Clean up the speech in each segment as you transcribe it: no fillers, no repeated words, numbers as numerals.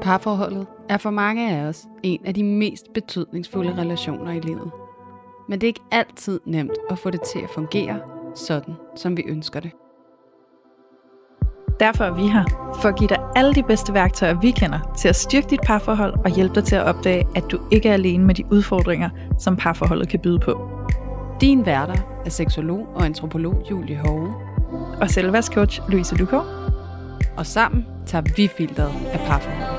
Parforholdet er for mange af os en af de mest betydningsfulde relationer i livet. Men det er ikke altid nemt at få det til at fungere sådan, som vi ønsker det. Derfor er vi her, for at give dig alle de bedste værktøjer, vi kender, til at styrke dit parforhold og hjælpe dig til at opdage, at du ikke er alene med de udfordringer, som parforholdet kan byde på. Din værter er seksolog og antropolog Julie Hove Og selvværdscoach Louise Lukov. Og sammen tager vi filteret af parforholdet.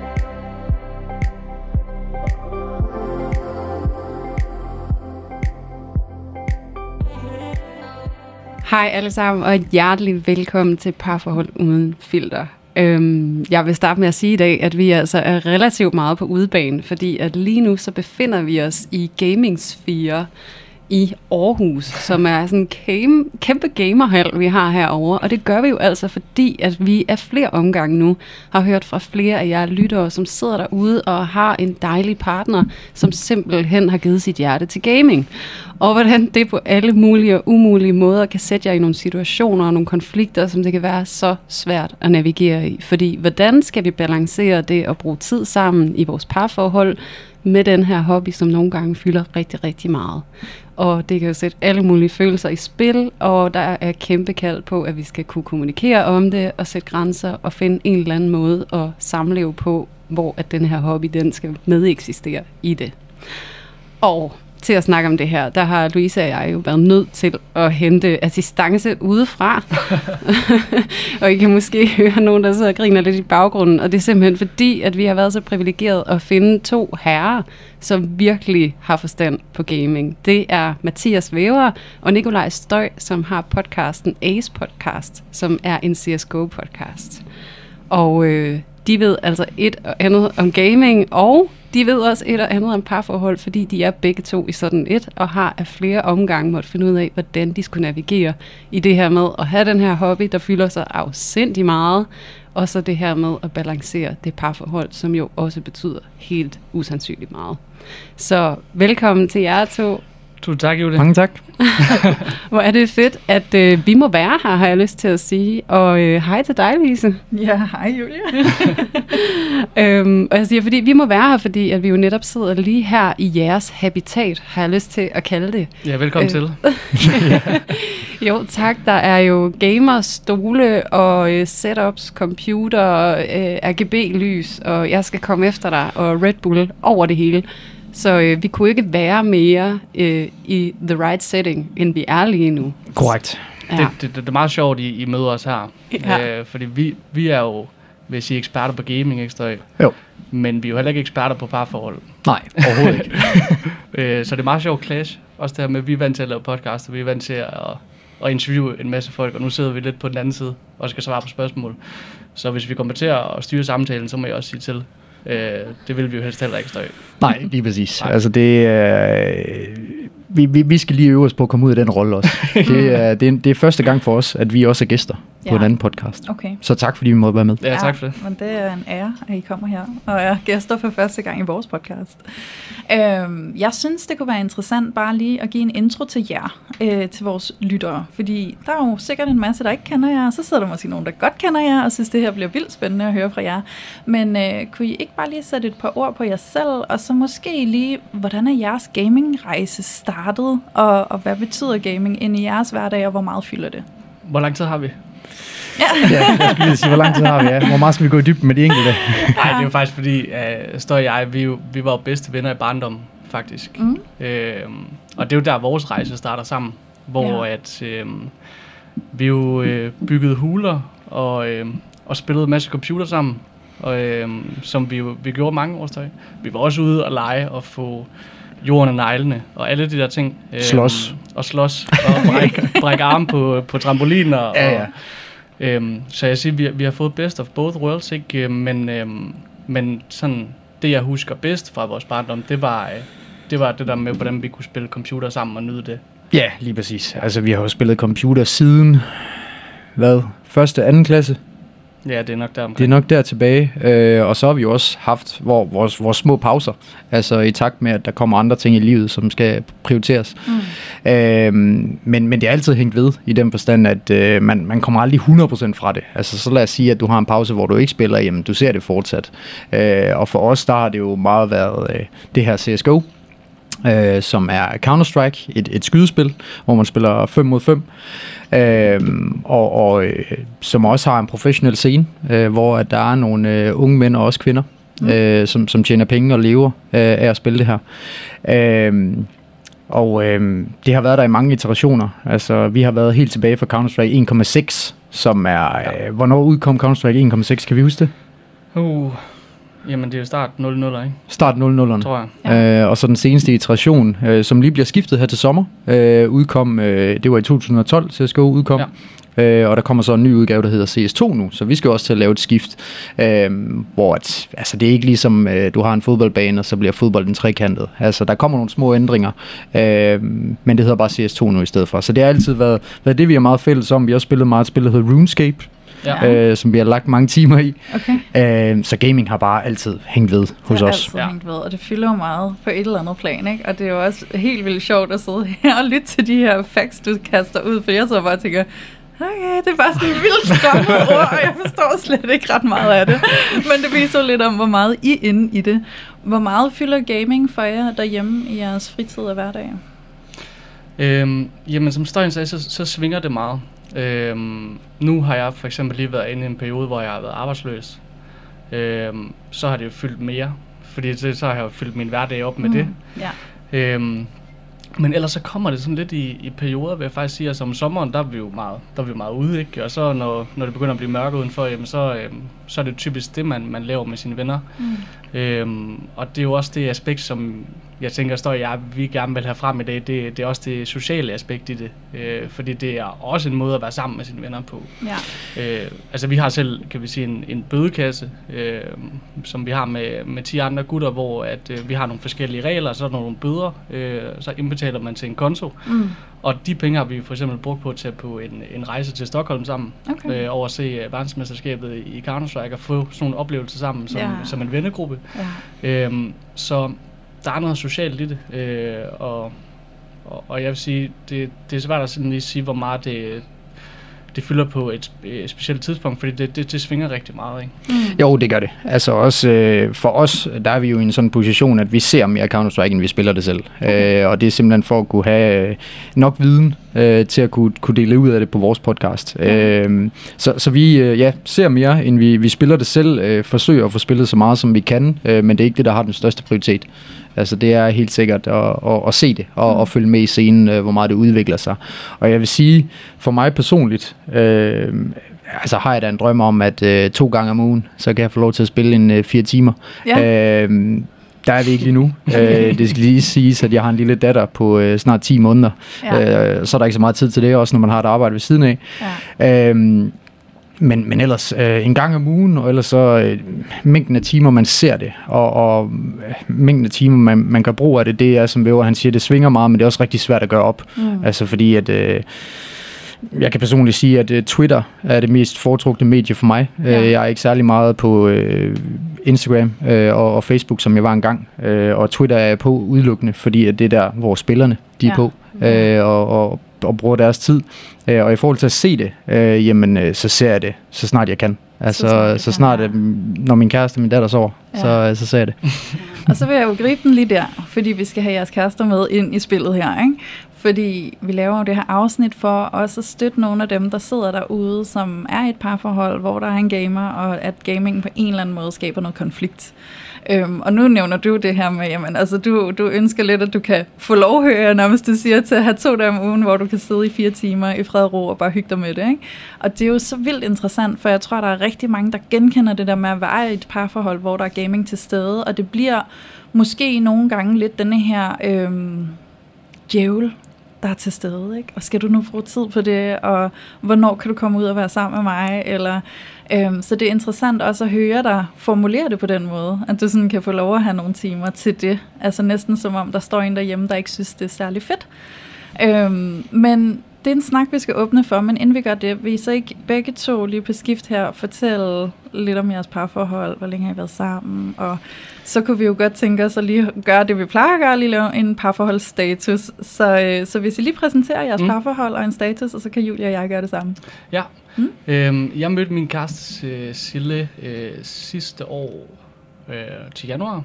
Hej alle sammen, og hjertelig velkommen til Parforhold Uden Filter. Jeg vil starte med at sige i dag, at vi altså er relativt meget på udebane, fordi at lige nu så befinder vi os i Gaming Sphere i Aarhus, som er sådan en kæmpe gamerhal, vi har herovre. Og det gør vi jo altså, fordi at vi af flere omgange nu har hørt fra flere af jer lyttere, som sidder derude og har en dejlig partner, som simpelthen har givet sit hjerte til gaming. Og hvordan det på alle mulige og umulige måder kan sætte jer i nogle situationer og nogle konflikter, som det kan være så svært at navigere i. Fordi hvordan skal vi balancere det at bruge tid sammen i vores parforhold med den her hobby, som nogle gange fylder rigtig, rigtig meget. Og det kan jo sætte alle mulige følelser i spil, og der er kæmpe kald på, at vi skal kunne kommunikere om det og sætte grænser og finde en eller anden måde at samleve på, hvor at den her hobby, den skal medeksistere i det. Og til at snakke om det her, der har Louise og jeg jo været nødt til at hente assistance udefra. Og I kan måske høre nogen, der sidder og griner lidt i baggrunden. Og det er simpelthen fordi, at vi har været så privilegeret at finde to herrer, som virkelig har forstand på gaming. Det er Mathias Væver og Nikolaj Støj, som har podcasten Ace Podcast, som er en CSGO-podcast. Og de ved altså et og andet om gaming, og de ved også et og andet om parforhold, fordi de er begge to i sådan et, og har af flere omgange måtte finde ud af, hvordan de skulle navigere i det her med at have den her hobby, der fylder sig afsindig meget, og så det her med at balancere det parforhold, som jo også betyder helt usandsynligt meget. Så velkommen til jer to. Tusind tak, Julie. Mange tak. Hvor er det fedt, at vi må være her, har jeg lyst til at sige. Og hej til dig, Lise. Ja, hej Julie. Og jeg siger, fordi vi må være her, fordi at vi jo netop sidder lige her i jeres habitat, har jeg lyst til at kalde det. Ja, velkommen til. Jo, tak. Der er jo gamerstole og setups, computer, RGB-lys, og jeg skal komme efter dig, og Red Bull over det hele. Så vi kunne ikke være mere i the right setting, end vi er lige nu. Korrekt. Ja. Det er meget sjovt, I møder os her. Ja. Fordi vi er jo, vil jeg sige, eksperter på gaming, ikke Støj? Jo. Men vi er jo heller ikke eksperter på parforhold. Nej, overhovedet ikke. Så det er meget sjovt clash. Også det her med, at vi er vant til at lave podcast, og vi er vant til at interviewe en masse folk, og nu sidder vi lidt på den anden side og skal svare på spørgsmål. Så hvis vi kommer til at styre samtalen, så må jeg også sige til. Det vil vi jo helst heller ikke, Støj. Nej, lige præcis. Nej. Altså vi skal lige øve os på at komme ud af den rolle også. Det er første gang for os, at vi også er gæster på en anden podcast. Okay. Så tak fordi vi måtte være med. Ja, tak for det. Men det er en ære, at I kommer her og er gæster for første gang i vores podcast. Jeg synes, det kunne være interessant bare lige at give en intro til jer, til vores lyttere. Fordi der er jo sikkert en masse, der ikke kender jer, og så sidder der måske nogen, der godt kender jer, og synes, det her bliver vildt spændende at høre fra jer. Men kunne I ikke bare lige sætte et par ord på jer selv, og så måske lige, hvordan er jeres gamingrejse startet, og hvad betyder gaming ind i jeres hverdag, og hvor meget fylder det? Hvor lang tid har vi? Ja, jeg skulle lige sige, hvor lang tid har vi? Ja. Hvor meget skal vi gå i dybden med de enkelte? Nej, det er jo faktisk fordi, Støj og jeg, vi var jo bedste venner i barndommen, faktisk. Mm. Og det er jo der, vores rejse starter sammen, hvor at vi jo byggede huler og spillede en masse computer sammen, og, som vi gjorde mange år. Vi var også ude og lege og få jorden og neglene og alle de der ting. Slås. Og slås og brække arme på trampoliner. Ja. Så jeg siger, vi har fået best of both worlds, ikke? Men sådan, det jeg husker bedst fra vores barndom, det var det der med, hvordan vi kunne spille computer sammen og nyde det. Ja, lige præcis. Altså vi har jo spillet computer siden, 1. og 2. klasse. Ja, det er nok der omkring. Det er nok der tilbage, og så har vi jo også haft vores små pauser, altså i takt med, at der kommer andre ting i livet, som skal prioriteres. Men det er altid hængt ved i den forstand, at man kommer aldrig 100% fra det. Altså så lad os sige, at du har en pause, hvor du ikke spiller, jamen du ser det fortsat. Og for os, der har det jo meget været det her CSGO, som er Counter-Strike, et skydespil, hvor man spiller 5 mod 5, som også har en professionel scene, hvor at der er nogle unge mænd og også kvinder, som tjener penge og lever af at spille det her. Det har været der i mange iterationer. Altså, vi har været helt tilbage fra Counter-Strike 1.6, som er... Hvornår udkom Counter-Strike 1.6? Kan vi huske det? Jamen, det er jo start 00'erne, ikke? Start 00'erne. Tror jeg. Og så den seneste iteration, som lige bliver skiftet her til sommer, udkom, det var i 2012, CSGO udkom. Ja. Og der kommer så en ny udgave, der hedder CS2 nu, så vi skal også til at lave et skift, hvor det er ikke ligesom, du har en fodboldbane, og så bliver fodbolden trekantet. Altså, der kommer nogle små ændringer, men det hedder bare CS2 nu i stedet for. Så det har altid været det, vi er meget fælles om. Vi har også spillet meget et spil, der hedder RuneScape, som vi har lagt mange timer i. Okay. Så gaming har bare altid hængt ved hos os. Det har altid hængt ved, og det fylder jo meget på et eller andet plan, ikke? Og det er jo også helt vildt sjovt at sidde her og lytte til de her facts, du kaster ud, for jeg så bare tænker, okay, det er bare sådan en vildt skræmmende ord, og jeg forstår slet ikke ret meget af det. Men det viser lidt om, hvor meget I er inde i det. Hvor meget fylder gaming for jer derhjemme i jeres fritid og hverdag? Jamen, som Støjen sagde, så svinger det meget. Nu har jeg for eksempel lige været inde i en periode, hvor jeg har været arbejdsløs. Så har det jo fyldt mere, fordi så har jeg jo fyldt min hverdag op med det. Ja. Men ellers så kommer det sådan lidt i perioder, vil jeg faktisk sige, altså om sommeren, der er vi meget ude, ikke? Og så når det begynder at blive mørkt udenfor, jamen, så er det typisk det, man laver med sine venner. Og det er jo også det aspekt, som jeg tænker, vi gerne vil have frem i dag, det er også det sociale aspekt i det. Fordi det er også en måde at være sammen med sine venner på. Ja. Altså vi har selv, kan vi sige, en bødekasse, som vi har med 10 andre gutter, hvor at, vi har nogle forskellige regler, så er der nogle bøder, så indbetaler man til en konto. Og de penge har vi for eksempel brugt på at tage på en rejse til Stockholm sammen, over at se verdensmesterskabet i Counter-Strike og få sådan nogle oplevelser sammen som en vennegruppe. Ja. Så der er noget socialt i det, og jeg vil sige, det er svært at sådan lige sige, hvor meget det fylder på et specielt tidspunkt, fordi det svinger rigtig meget, ikke? Jo, det gør det. Altså også for os, der er vi jo i en sådan position, at vi ser mere Counter-Strike, end vi spiller det selv. Og det er simpelthen for at kunne have nok viden til at kunne dele ud af det på vores podcast. Så vi ser mere, end vi spiller det selv. Forsøger at få spillet så meget, som vi kan, men det er ikke det, der har den største prioritet. Altså det er helt sikkert at se det og følge med i scenen, hvor meget det udvikler sig. Og jeg vil sige, for mig personligt, altså har jeg da en drøm om, at 2 gange om ugen, så kan jeg få lov til at spille 4 timer. Ja. Der er vi ikke lige nu. Det skal lige siges, at jeg har en lille datter på snart 10 måneder. Ja. Så er der ikke så meget tid til det, også når man har et arbejde ved siden af. Ja. Men ellers en gang om ugen, og ellers så mængden af timer, man ser det, og mængden af timer, man kan bruge af det, det er, som Væver, han siger, det svinger meget, men det er også rigtig svært at gøre op. Altså fordi, at jeg kan personligt sige, at Twitter er det mest foretrukne medie for mig. Jeg er ikke særlig meget på Instagram og Facebook, som jeg var engang. Og Twitter er jeg på udelukkende, fordi at det er der, hvor spillerne de er på. Og bruger deres tid. Og i forhold til at se det, jamen, så ser jeg det, så snart jeg kan. Altså, så snart, når min kæreste og min datter sover, så ser jeg det. Og så vil jeg jo gribe den lige der, fordi vi skal have jeres kærester med ind i spillet her, ikke? Fordi vi laver jo det her afsnit for også at støtte nogle af dem, der sidder derude, som er i et parforhold, hvor der er en gamer, og at gaming på en eller anden måde skaber noget konflikt. Og nu nævner du det her med, jamen, altså du ønsker lidt, at du kan få lov, hører jeg nærmest, du siger, til at have 2 dage om ugen, hvor du kan sidde i 4 timer i fred og ro og bare hygge dig med det, ikke? Og det er jo så vildt interessant, for jeg tror, der er rigtig mange, der genkender det der med at være i et parforhold, hvor der er gaming til stede, og det bliver måske nogle gange lidt denne her djævel, der er til stede, ikke? Og skal du nu bruge tid på det, og hvornår kan du komme ud og være sammen med mig, eller så det er interessant også at høre dig formulere det på den måde, at du sådan kan få lov at have nogle timer til det, altså næsten som om der står en derhjemme, der ikke synes, det er særlig fedt. Men det er en snak, vi skal åbne for, men inden vi gør det, vil I så ikke begge to lige på skift her fortælle lidt om jeres parforhold, hvor længe har I været sammen, og så kunne vi jo godt tænke os at lige gøre det, vi plejer at gøre, lige lave en parforholdsstatus. Så hvis I lige præsenterer jeres parforhold og en status, og så kan Julie og jeg gøre det samme. Ja, jeg mødte min kæreste Sille sidste år til januar.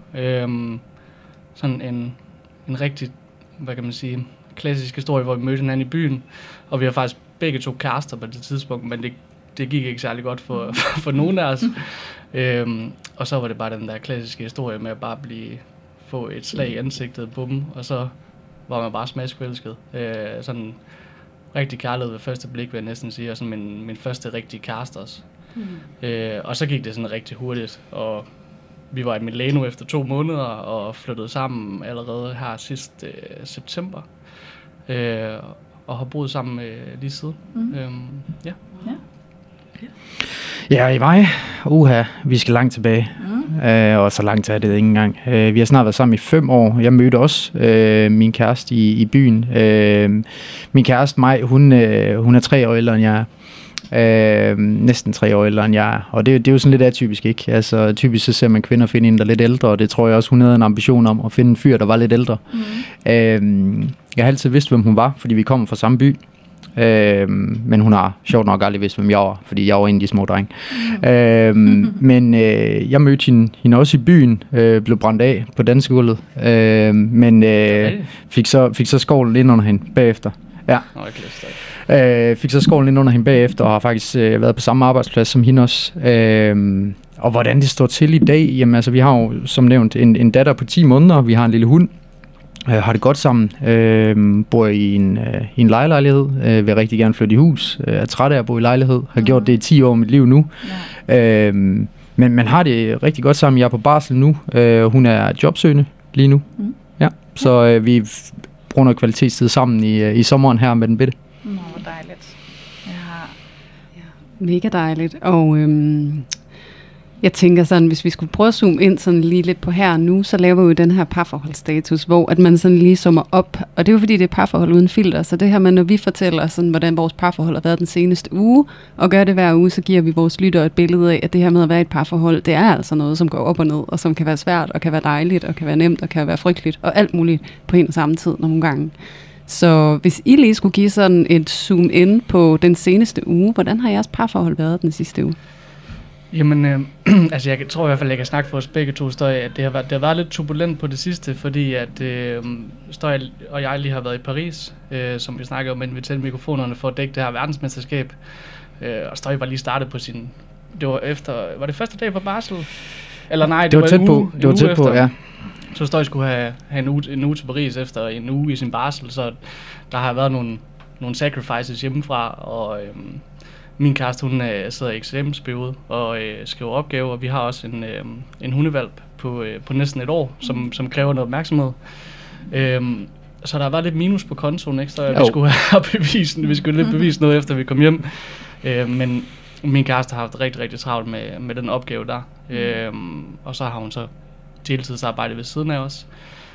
Sådan en rigtig, hvad kan man sige, klassisk historie, hvor vi mødte hinanden i byen, og vi har faktisk begge to kærester på det tidspunkt, men det gik ikke særlig godt for nogen af os. Og så var det bare den der klassiske historie med at bare få et slag i ansigtet på dem, og så var man bare smaskforelsket. Sådan rigtig kærlighed ved første blik, vil jeg næsten sige, og sådan min første rigtige kæreste også. Og så gik det sådan rigtig hurtigt, og vi var i Milano efter 2 måneder, og flyttede sammen allerede her sidste september. Og har boet sammen lige siden. Ja, i mig. Vi skal langt tilbage. Og så langt er det ikke engang. Vi har snart været sammen i 5 år. Jeg mødte også min kæreste i byen. Min kæreste, Maj, hun er 3 år ældre end jeg er. Næsten 3 år ældre end jeg er. Og det er jo sådan lidt atypisk, ikke? Altså typisk så ser man kvinder finde en, der er lidt ældre, og det tror jeg også, hun havde en ambition om at finde en fyr, der var lidt ældre. Jeg har altid vidst, hvem hun var, fordi vi kommer fra samme by. Men hun har sjovt nok aldrig vidst, hvem jeg var, fordi jeg var en af de små drenge. Men jeg mødte hende også i byen, blev brændt af på dansegulvet, men fik så skovlen ind under hende bagefter. Ja. Fik så skovlen ind under hende bagefter, og har faktisk været på samme arbejdsplads som hende også. Og hvordan det står til i dag, jamen altså vi har jo som nævnt en datter på 10 måneder, vi har en lille hund, har det godt sammen, bor i en lejelejlighed, vil rigtig gerne flytte i hus, er træt af at bo i lejlighed, har gjort det i 10 år af mit liv nu. Men man har det rigtig godt sammen. Jeg er på barsel nu, hun er jobsøgende lige nu. Ja, så vi bruger noget kvalitetstid sammen i sommeren her med den bitte. Hvor dejligt. Mega dejligt, og jeg tænker sådan, hvis vi skulle prøve at zoome ind sådan lige lidt på her og nu, så laver vi jo den her parforholdsstatus, hvor at man sådan lige summer op, og det er jo fordi, det er parforhold uden filter, så det her med, når vi fortæller sådan, hvordan vores parforhold har været den seneste uge, og gør det hver uge, så giver vi vores lyttere et billede af, at det her med at være i et parforhold, det er altså noget, som går op og ned, og som kan være svært, og kan være dejligt, og kan være nemt, og kan være frygteligt, og alt muligt på en og samme tid nogle gange. Så hvis I lige skulle give sådan et zoom in på den seneste uge, hvordan har jeres parforhold været den sidste uge? Jamen, altså jeg tror i hvert fald, jeg kan snakke for os begge to, Støj, at det har været lidt turbulent på det sidste, fordi at Støj og jeg lige har været i Paris, som vi snakkede om, men vi tændte mikrofonerne for at dække det her verdensmesterskab. Og Støj var lige startet på sin... Var det første dag på barsel? Eller nej, det var tæt på. Det var tæt på, ja. Så Støj skulle have en uge til Paris efter en uge i sin barsel, så der har været nogle sacrifices hjemmefra, og... Min kæreste, hun sidder i eksamensperiode og skriver opgaver, og vi har også en hundevalp på næsten 1 år, som kræver noget opmærksomhed. Så der har været lidt minus på kontoen, ikke? Så vi skulle have lidt bevise noget, efter vi kom hjem. Men min kæreste har haft rigtig, rigtig travlt med den opgave der. Og så har hun så deltidsarbejde ved siden af os.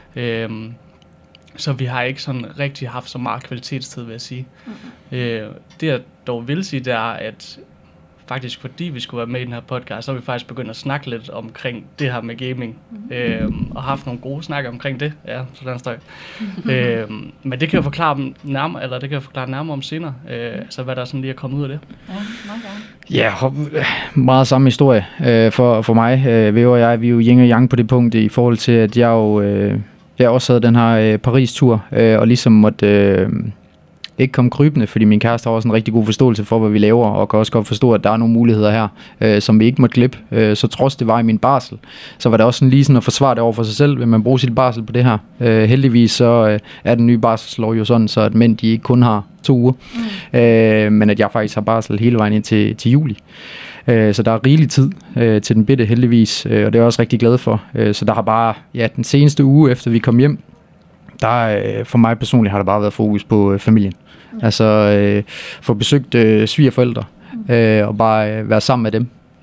Så vi har ikke sådan rigtig haft så meget kvalitetstid, vil jeg sige. Det jeg dog vil sige, det er, at faktisk fordi vi skulle være med i den her podcast, så har vi faktisk begyndt at snakke lidt omkring det her med gaming. Og haft nogle gode snakker omkring det. Ja, sådan støj. Men det kan jeg forklare nærmere om senere. Altså hvad der sådan lige er kommet ud af det. Ja, meget samme historie for mig. Væver og jeg, vi er jo yin og yang på det punkt i forhold til, at jeg jo... Jeg også havde den her Paris-tur, og ligesom måtte ikke komme krybende, fordi min kæreste har også en rigtig god forståelse for, hvad vi laver, og kan også godt forstå, at der er nogle muligheder her, som vi ikke måtte glippe. Så trods det var i min barsel, så var det også sådan lige sådan at forsvare det over for sig selv, vil man bruge sit barsel på det her. Heldigvis så er den nye barselslov jo sådan, så at mænd de ikke kun har 2 uger, men at jeg faktisk har barsel hele vejen ind til juli. Så der er rigelig tid til den bitte heldigvis, og det er jeg også rigtig glad for. Så der har bare, den seneste uge efter vi kom hjem, der for mig personligt har der bare været fokus på familien. Altså få besøgt svigerforældre og bare være sammen med dem.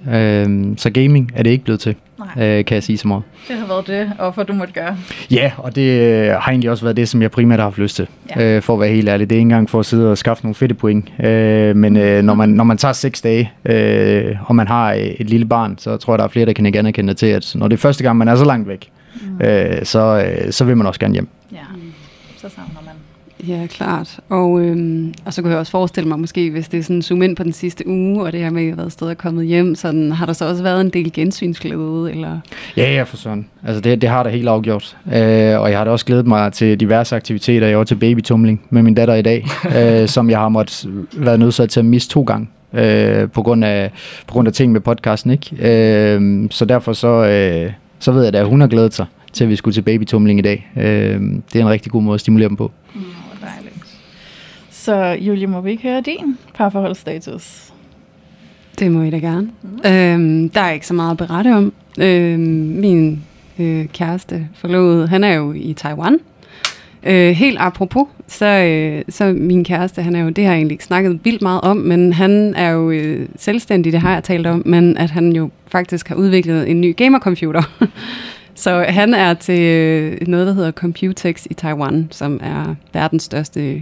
Så gaming er det ikke blevet til, kan jeg sige så meget. Det har været det offer, du måtte gøre. Ja, og det har egentlig også været det, som jeg primært har haft lyst til, for at være helt ærlig. Det er ikke engang for at sidde og skaffe nogle fedte point, men når man tager 6 dage, og man har et lille barn, så tror jeg, der er flere, der kan ikke anerkende til, at når det er første gang, man er så langt væk, så vil man også gerne hjem. Ja, så savner man. Ja, klart. Og så kunne jeg også forestille mig, måske hvis det er sådan zoom ind på den sidste uge, og det her med, at jeg har været sted og kommet hjem, sådan, har der så også været en del gensynsglæde? Eller? Ja, for sådan. Altså det har der helt afgjort. Og jeg har da også glædet mig til diverse aktiviteter. Jeg var til babytumling med min datter i dag, som jeg har måttet være nødsat til at miste 2 gange. På grund af ting med podcasten, ikke? Så derfor så ved jeg da, at hun har glædet sig til, at vi skulle til babytumling i dag. Det er en rigtig god måde at stimulere dem på. Så Julie, må vi ikke høre din parforholdsstatus? Det må I da gerne. Der er ikke så meget at berette om. Min kæreste forlovede, han er jo i Taiwan. Helt apropos, så min kæreste, han er jo, det har jeg egentlig ikke snakket vildt meget om, men han er jo selvstændig, det har jeg talt om, men at han jo faktisk har udviklet en ny gamercomputer. Så han er til noget, der hedder Computex i Taiwan, som er verdens største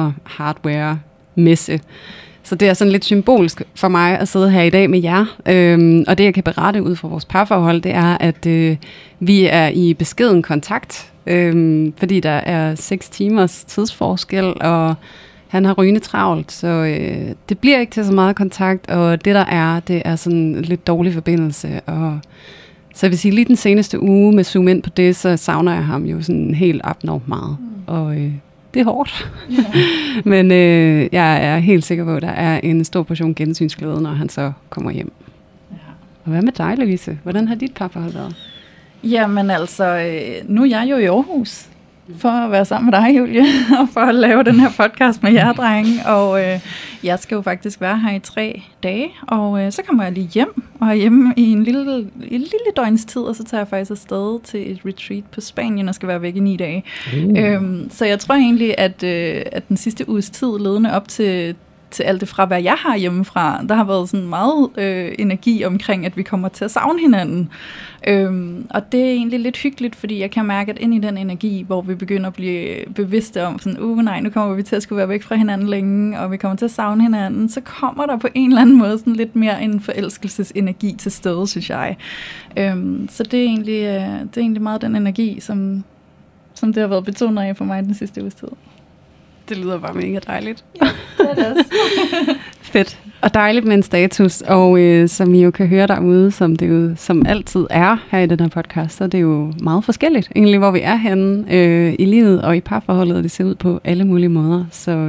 gamer-hardware-messe. Så det er sådan lidt symbolsk for mig at sidde her i dag med jer. Og det, jeg kan berette ud fra vores parforhold, det er, at vi er i beskeden kontakt, fordi der er 6 timers tidsforskel, og han har rygende travlt, så det bliver ikke til så meget kontakt, og det er sådan lidt dårlig forbindelse, og så jeg vil sige, lige den seneste uge med zoom ind på det, så savner jeg ham jo sådan helt abnormt meget. Og det er hårdt. Men jeg er helt sikker på, at der er en stor portion gensynsglæde, når han så kommer hjem. Ja. Og hvad med dig, Louise? Hvordan har dit parforhold været? Jamen altså, nu er jeg jo i Aarhus for at være sammen med dig, Julie, og for at lave den her podcast med jer, drenge. Og jeg skal jo faktisk være her i 3 dage, og så kommer jeg lige hjem, og er hjemme i en lille døgns tid, og så tager jeg faktisk afsted til et retreat på Spanien, og skal være væk i 9 dage. Så jeg tror egentlig, at den sidste uges tid, ledende op til alt det fra, hvad jeg har hjemmefra, der har været sådan meget energi omkring, at vi kommer til at savne hinanden. Og det er egentlig lidt hyggeligt, fordi jeg kan mærke, at ind i den energi, hvor vi begynder at blive bevidste om sådan, nej, nu kommer vi til at skulle være væk fra hinanden længe, og vi kommer til at savne hinanden, så kommer der på en eller anden måde sådan lidt mere en forelskelsesenergi til stede, synes jeg. Så det er egentlig meget den energi, som det har været betonet af for mig den sidste uges tid. Det lyder bare mega dejligt. Ja, det er det også. Fedt. Og dejligt med en status. Og som I jo kan høre derude, som det jo som altid er her i den her podcast, så er det jo meget forskelligt, egentlig, hvor vi er henne i livet og i parforholdet. Det ser ud på alle mulige måder. Så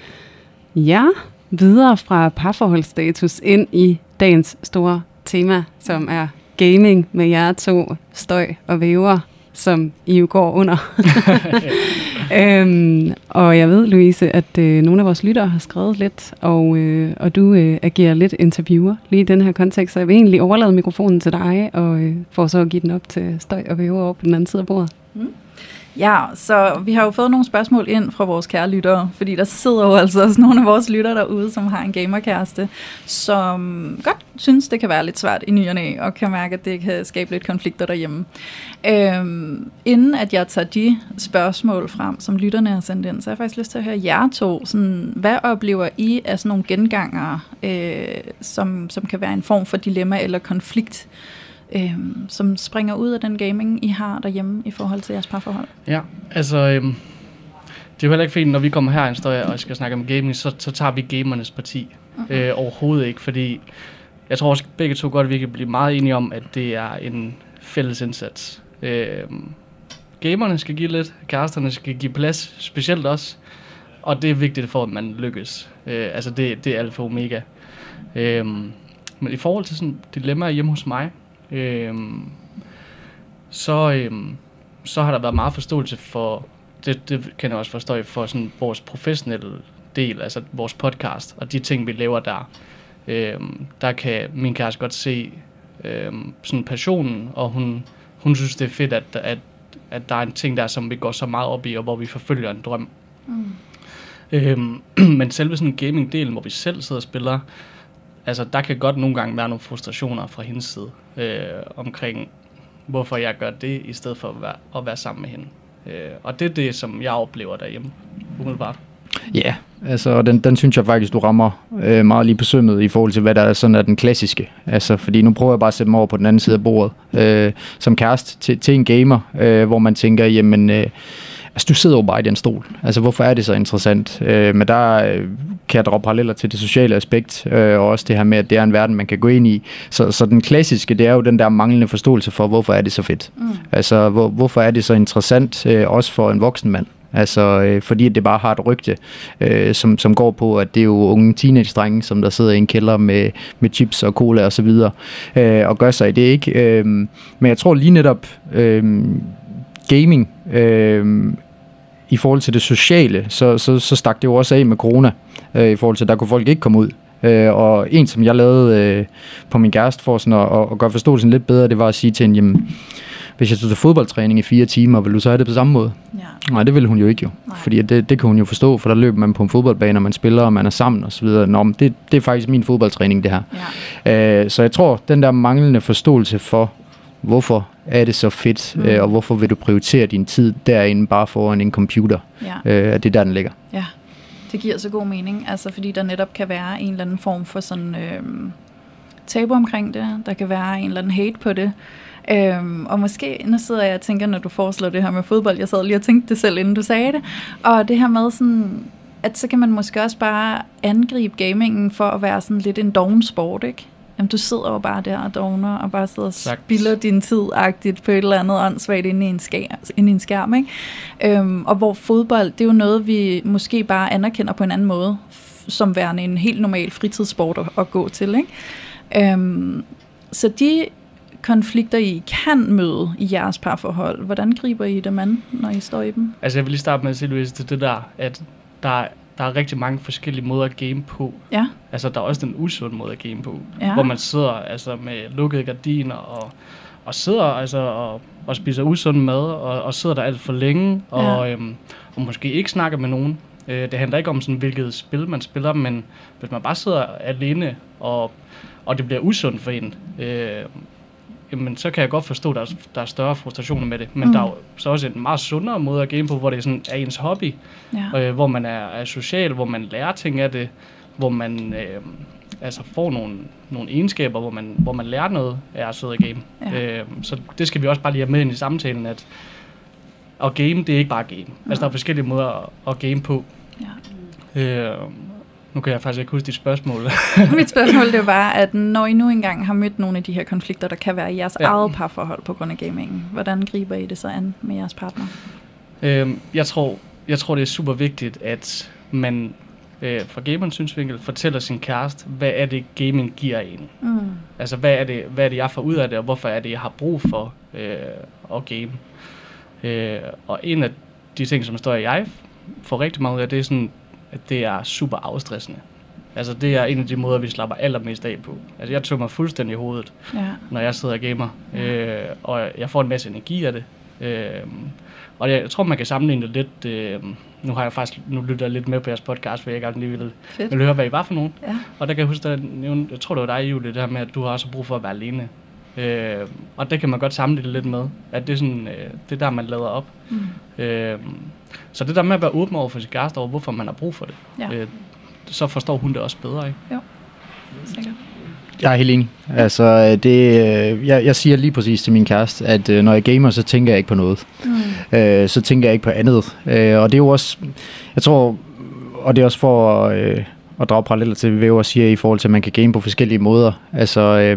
videre fra parforholdsstatus ind i dagens store tema, som er gaming med jer 2, støj og væver, som I jo går under. Og jeg ved, Louise, at nogle af vores lyttere har skrevet lidt, og du agerer lidt interviewer lige i den her kontekst, så jeg vil egentlig overlade mikrofonen til dig, og for så at give den op til støj og væver over på den anden side af bordet. Ja, så vi har jo fået nogle spørgsmål ind fra vores kære lyttere, fordi der sidder jo altså også nogle af vores lyttere derude, som har en gamerkæreste, som godt synes, det kan være lidt svært i ny og næ, og kan mærke, at det kan skabe lidt konflikter derhjemme. Inden at jeg tager de spørgsmål frem, som lytterne har sendt ind, så har jeg faktisk lyst til at høre jer 2. Sådan, hvad oplever I af sådan nogle gengangere, som kan være en form for dilemma eller konflikt, som springer ud af den gaming, I har derhjemme i forhold til jeres parforhold? Ja, altså, det er jo heller ikke fint, når vi kommer her og skal snakke om gaming, så tager vi gamernes parti. Overhovedet ikke, fordi jeg tror også begge 2 godt, vi kan blive meget enige om, at det er en fælles indsats. Gamerne skal give lidt, kæresterne skal give plads, specielt også, og det er vigtigt for, at man lykkes. Altså, det er alfa og omega. Men i forhold til sådan dilemmaer hjemme hos mig, så har der været meget forståelse for, det kan jeg også forstå, for sådan vores professionelle del, altså vores podcast, og de ting, vi laver der. Der kan min kæreste godt se sådan passionen, og hun synes, det er fedt, at der er en ting der, som vi går så meget op i, og hvor vi forfølger en drøm. Men selve sådan en gaming-delen, hvor vi selv sidder og spiller, altså der kan godt nogle gange være nogle frustrationer fra hendes side, omkring hvorfor jeg gør det, i stedet for at være sammen med hende. Og det er det, som jeg oplever derhjemme, umiddelbart. Ja, altså den synes jeg faktisk, du rammer meget lige på sømmet i forhold til, hvad der er sådan er den klassiske. Altså, fordi nu prøver jeg bare at sætte mig over på den anden side af bordet, som kæreste til en gamer, hvor man tænker, jamen, altså du sidder jo bare i den stol. Altså, hvorfor er det så interessant? Men der kan jeg drage paralleller til det sociale aspekt, og også det her med, at det er en verden, man kan gå ind i. Så den klassiske, det er jo den der manglende forståelse for, hvorfor er det så fedt? Altså, hvorfor er det så interessant, også for en voksen mand? Altså, fordi det bare har et rygte, som går på, at det er jo unge teenage-drenge, som der sidder i en kælder med chips og cola og så videre, og gør sig i det, ikke? Men jeg tror lige netop, gaming, i forhold til det sociale, så stak det jo også af med corona, i forhold til, der kunne folk ikke komme ud. Og en, som jeg lavede på min kæreste for sådan at gøre forståelsen lidt bedre, det var at sige til hende, jamen, hvis jeg stod til fodboldtræning i 4 timer, vil du så have det på samme måde? Ja. Nej, det ville hun jo ikke jo. Nej. Fordi det kan hun jo forstå, for der løber man på en fodboldbane, og man spiller, og man er sammen og så videre. Nå, men det er faktisk min fodboldtræning, det her. Ja. Så jeg tror, den der manglende forståelse for, hvorfor er det så fedt, og hvorfor vil du prioritere din tid derinde bare foran en computer, at det er der, den ligger. Ja, det giver så god mening, altså fordi der netop kan være en eller anden form for sådan tabu omkring det, der kan være en eller anden hate på det, og måske, nu sidder jeg og tænker, når du foreslår det her med fodbold, jeg sad lige og tænkte det selv, inden du sagde det, og det her med sådan, at så kan man måske også bare angribe gamingen for at være sådan lidt en doven sport, ikke? Jamen, du sidder jo bare der og dovner, og bare sidder og spilder din tid-agtigt på et eller andet åndssvagt inde i en skærm, ikke? Og hvor fodbold, det er jo noget, vi måske bare anerkender på en anden måde, som værende en helt normal fritidssport at gå til, ikke? Så de konflikter, I kan møde i jeres parforhold, hvordan griber I dem an, når I står i dem? Altså, jeg vil lige starte med at sige, Louise, til det der, at der er rigtig mange forskellige måder at game på. Ja. Altså, der er også den usunde måde at game på, hvor man sidder altså med lukkede gardiner og sidder altså og spiser usund mad og sidder der alt for længe og måske ikke snakker med nogen. Det handler ikke om sådan, hvilket spil man spiller, men hvis man bare sidder alene og det bliver usundt for en, jamen, så kan jeg godt forstå, at der er større frustrationer med det. Men der er jo så også en meget sundere måde at game på, hvor det sådan er ens hobby, hvor man er social, hvor man lærer ting af det, hvor man altså får nogle egenskaber, hvor man lærer noget af at sidde og game. Ja. Så det skal vi også bare lige have med ind i samtalen, at game, det er ikke bare game. Altså, der er forskellige måder at game på. Ja. Nu kan jeg faktisk ikke huske dit spørgsmål. Mit spørgsmål det var, at når I nu engang har mødt nogle af de her konflikter, der kan være i jeres eget parforhold på grund af gamingen, hvordan griber I det så an med jeres partner? Jeg tror, det er super vigtigt, at man fra gamerens synsvinkel fortæller sin kæreste, hvad er det, gaming giver en? Altså, hvad er det, jeg får ud af det, og hvorfor er det, jeg har brug for at game? Og en af de ting, som står i jeg får rigtig meget ud af, det er sådan, at det er super afstressende. Altså, det er en af de måder, vi slapper allermest af på. Altså, jeg tog mig fuldstændig i hovedet, når jeg sidder og gamer. Og jeg får en masse energi af det. Og jeg tror, man kan sammenligne det lidt. Nu lytter jeg lidt med på jeres podcast, for jeg gerne lige vil høre, hvad I var for nogen. Ja. Og der kan jeg huske, jeg tror, det var dig, Julie, det her med, at du har også brug for at være alene. Og det kan man godt sammenligne lidt med, at det er sådan, det er der, man lader op. Så det der med at være åben over for sit kæreste over, hvorfor man har brug for det, så forstår hun det også bedre, ikke? Jo, sikkert. Jeg er helt enig. Altså, jeg siger lige præcis til min kæreste, at når jeg gamer, så tænker jeg ikke på noget. Så tænker jeg ikke på andet. Og det er jo også, jeg tror, og det er også for at drage paralleller til, hvad jeg siger i forhold til, at man kan game på forskellige måder. Altså,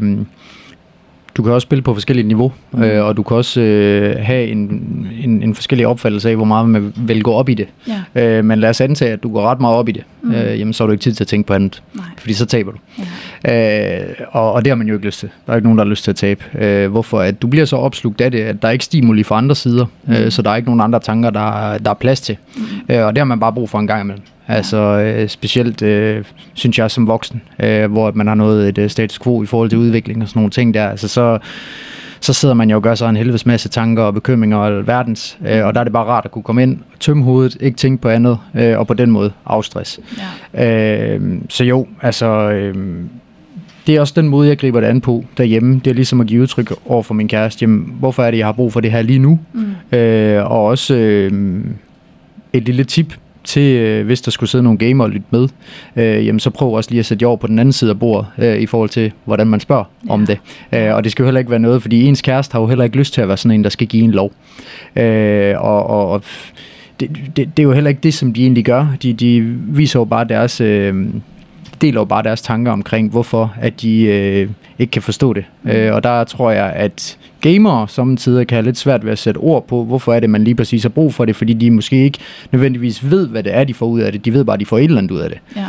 du kan også spille på forskellige niveau, og du kan også have en forskellig opfattelse af, hvor meget man vil gå op i det. Ja. Men lad os antage, at du går ret meget op i det. Jamen, så har du ikke tid til at tænke på andet, fordi så taber du. Ja. Og det har man jo ikke lyst til. Der er ikke nogen, der har lyst til at tabe. Hvorfor? At du bliver så opslugt af det, at der er ikke stimuli fra andre sider, så der er ikke nogen andre tanker, der er plads til. Og det har man bare brug for en gang imellem. Altså specielt synes jeg som voksen, hvor man har nået et status quo i forhold til udvikling og sådan nogle ting der, altså så sidder man jo og gør sig en helvedes masse tanker og bekymringer og alverdens, og der er det bare rart at kunne komme ind, tømme hovedet, ikke tænke på andet, og på den måde afstress. Ja. Så jo, altså det er også den måde, jeg griber det an på derhjemme. Det er ligesom at give udtryk over for min kæreste. Jamen, hvorfor er det, jeg har brug for det her lige nu? Og også et lille tip til, hvis der skulle sidde nogle gamer og lytte med, jamen så prøv også lige at sætte jer over på den anden side af bordet, i forhold til, hvordan man spørger om det. Og det skal jo heller ikke være noget, fordi ens kæreste har jo heller ikke lyst til at være sådan en, der skal give en lov. Og det er jo heller ikke det, som de egentlig gør. De viser jo bare deres... deler jo bare deres tanker omkring, hvorfor at de ikke kan forstå det. Og der tror jeg, at gamere samtidig kan have lidt svært ved at sætte ord på, hvorfor er det, man lige præcis har brug for det, fordi de måske ikke nødvendigvis ved, hvad det er, de får ud af det. De ved bare, at de får et eller andet ud af det. Ja.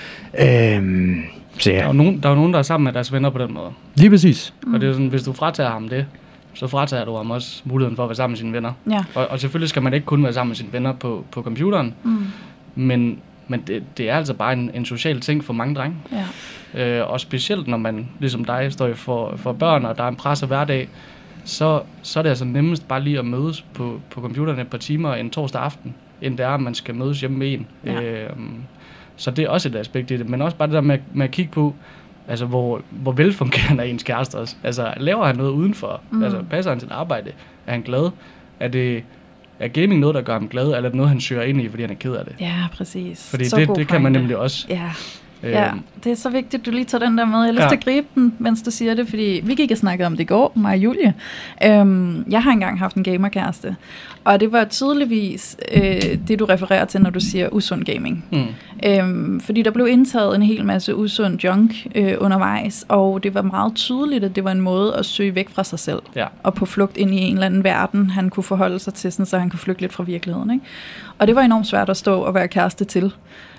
Så ja. Der er jo nogen, der er sammen med deres venner på den måde. Lige præcis. Og det er sådan, hvis du fratager ham det, så fratager du ham også muligheden for at være sammen med sine venner. Ja. Og selvfølgelig skal man ikke kun være sammen med sine venner på computeren, men det er altså bare en social ting for mange drenge. Ja. Og specielt når man, ligesom dig, står for børn, og der er en presset hverdag, så er det altså nemmest bare lige at mødes på computeren et par timer en torsdag aften, end det er, at man skal mødes hjemme med en. Ja. Så det er også et aspekt i det, men også bare det der med at kigge på, altså hvor velfungerende er ens kæreste også. Altså laver han noget udenfor? Altså passer han sit arbejde? Er han glad? Er gaming noget, der gør ham glad, eller er det noget, han søger ind i, fordi han er ked af det? Ja, præcis. Fordi det kan man nemlig også. Ja. Ja, det er så vigtigt, at du lige tager den der med. Jeg har lyst til at gribe den, mens du siger det, fordi vi gik og snakkede om det i går, mig og Julie. Jeg har engang haft en gamerkæreste, og det var tydeligvis det, du refererer til, når du siger usund gaming. Fordi der blev indtaget en hel masse usund junk undervejs, og det var meget tydeligt, at det var en måde at søge væk fra sig selv, og på flugt ind i en eller anden verden, han kunne forholde sig til, sådan, så han kunne flygte lidt fra virkeligheden. Ikke? Og det var enormt svært at stå og være kæreste til.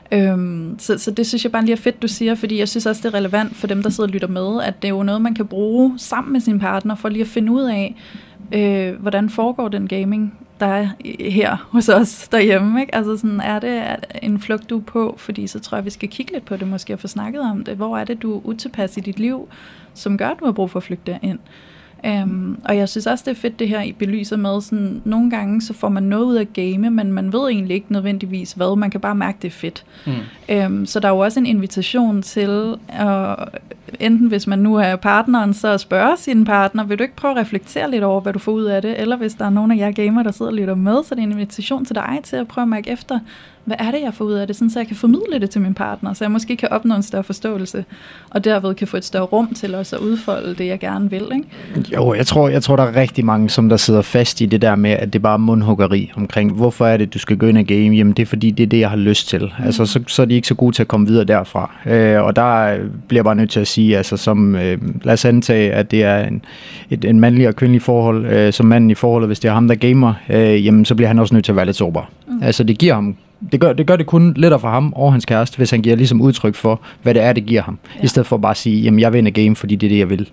Så det synes jeg bare lige er fedt, du siger, fordi jeg synes også, det er relevant for dem, der sidder og lytter med, at det er jo noget, man kan bruge sammen med sin partner, for lige at finde ud af, hvordan foregår den gaming, der er her hos os derhjemme. Ikke? Altså sådan, er det en flugt, du er på? Fordi så tror jeg, vi skal kigge lidt på det, måske at få snakket om det. Hvor er det, du er utilpas i dit liv, som gør, at du har brug for at flygte ind? Og jeg synes også, det er fedt, det her I belyser med, sådan, nogle gange så får man noget ud af game, men man ved egentlig ikke nødvendigvis hvad, man kan bare mærke, det er fedt. Så der er jo også en invitation til, enten hvis man nu er partneren, så at spørge sin partner, vil du ikke prøve at reflektere lidt over, hvad du får ud af det, eller hvis der er nogen af jer gamer, der sidder og lytter med, så det er en invitation til dig til at prøve at mærke efter, hvad er det, jeg får ud af det, sådan så jeg kan formidle det til min partner, så jeg måske kan opnå en større forståelse, og derved kan få et større rum til også at udfolde det, jeg gerne vil, ikke? Jo, jeg tror, der er rigtig mange, som der sidder fast i det der med, at det er bare mundhuggeri omkring, hvorfor er det, du skal gå ind og game? Jamen, det er fordi, det er det, jeg har lyst til. Altså, så er de ikke så gode til at komme videre derfra. Og der bliver jeg bare nødt til at sige, altså, som, lad os antage, at det er en mandlig og kvindelig forhold, som manden i forholdet, hvis det er ham, der gamer, jamen, så bliver han også nødt til at være lidt sårbar. Altså, det giver ham det gør det kun lettere for ham og hans kæreste, hvis han giver ligesom udtryk for, hvad det er, det giver ham. I stedet for bare at sige, jamen jeg vil ind i game, fordi det er det, jeg vil.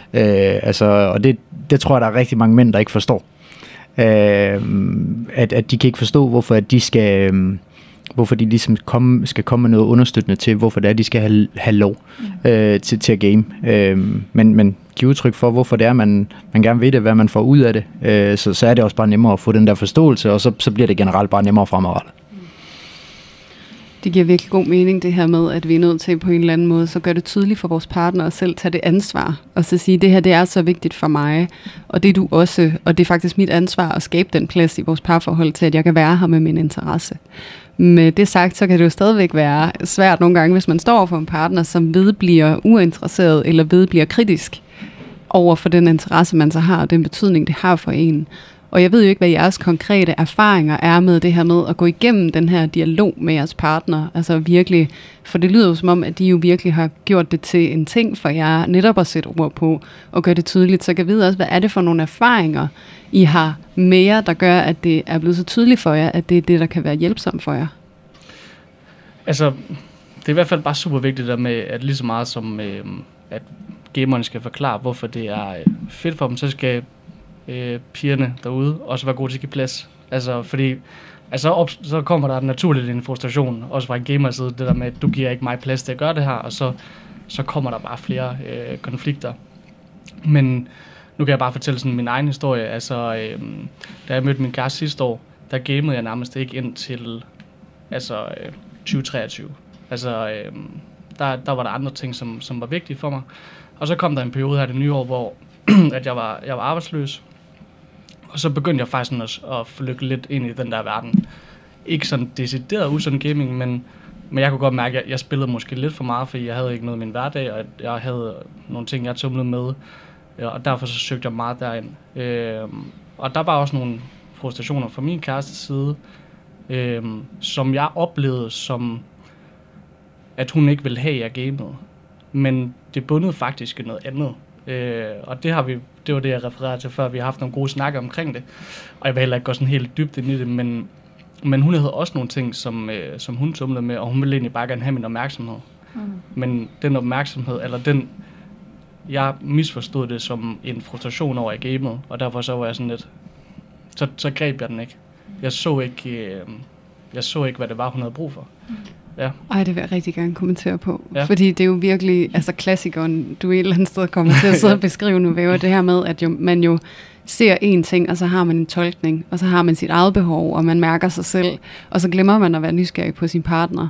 Og det tror jeg, der er rigtig mange mænd, der ikke forstår. At de kan ikke forstå, hvorfor at de skal... hvorfor de ligesom skal komme med noget understøttende til, hvorfor det er, de skal have lov til at game. Men give udtryk for, hvorfor det er, man gerne ved det, hvad man får ud af det. Så er det også bare nemmere at få den der forståelse, og så bliver det generelt bare nemmere fremadrettet. Det giver virkelig god mening, det her med, at vi er nødt til på en eller anden måde, så gør det tydeligt for vores partner at selv tage det ansvar, og så sige, det her, det er så vigtigt for mig, og det er du også, og det er faktisk mit ansvar at skabe den plads i vores parforhold til, at jeg kan være her med min interesse. Med det sagt, så kan det jo stadigvæk være svært nogle gange, hvis man står for en partner, som vedbliver uinteresseret, eller vedbliver kritisk over for den interesse, man så har, og den betydning, det har for en. Og jeg ved jo ikke, hvad jeres konkrete erfaringer er med det her med at gå igennem den her dialog med jeres partner. Altså virkelig, for det lyder jo som om, at de jo virkelig har gjort det til en ting for jer, netop at sætte ord på og gøre det tydeligt. Så jeg kan vide også, hvad er det for nogle erfaringer, I har med jer, der gør, at det er blevet så tydeligt for jer, at det er det, der kan være hjælpsomt for jer? Altså, det er i hvert fald bare super vigtigt der med, at lige så meget som, at gamerne skal forklare, hvorfor det er fedt for dem, så skal pigerne derude også være gode til at give plads. Altså, fordi så kommer der naturligt en frustration, også fra en gamerside, det der med, at du giver ikke mig plads til at gøre det her, og så kommer der bare flere konflikter. Men nu kan jeg bare fortælle sådan min egen historie. Altså, da jeg mødte min kæreste sidste år, der gamede jeg nærmest ikke ind til 2023. Altså, der var der andre ting, som var vigtige for mig. Og så kom der en periode her det nye år, hvor at jeg var arbejdsløs. Og så begyndte jeg faktisk sådan at flykke lidt ind i den der verden. Ikke sådan decideret usund gaming, men jeg kunne godt mærke, at jeg spillede måske lidt for meget, fordi jeg havde ikke noget i min hverdag, og jeg havde nogle ting, jeg tumlede med. Og derfor så søgte jeg meget derind. Og der var også nogle frustrationer fra min kærestes side, som jeg oplevede som, at hun ikke ville have, at jeg gamede. Men det bundede faktisk noget andet. Og det var det, jeg refererede til før. Vi har haft nogle gode snakker omkring det. Og jeg vil heller ikke gå sådan helt dybt ind i det, men hun havde også nogle ting, som hun tumlede med, og hun ville egentlig bare gerne have min opmærksomhed. Men den opmærksomhed, eller jeg misforstod det som en frustration over i gamet, og derfor så var jeg sådan lidt, så greb jeg den ikke. Jeg så ikke, hvad det var, hun havde brug for. Ja. Ej, det vil jeg rigtig gerne kommentere på. Ja. Fordi det er jo virkelig, altså klassikeren, du et eller andet sted kommer til at sidde og beskrive nu, væver det her med, at man jo ser én ting, og så har man en tolkning, og så har man sit eget behov, og man mærker sig selv, og så glemmer man at være nysgerrig på sin partner.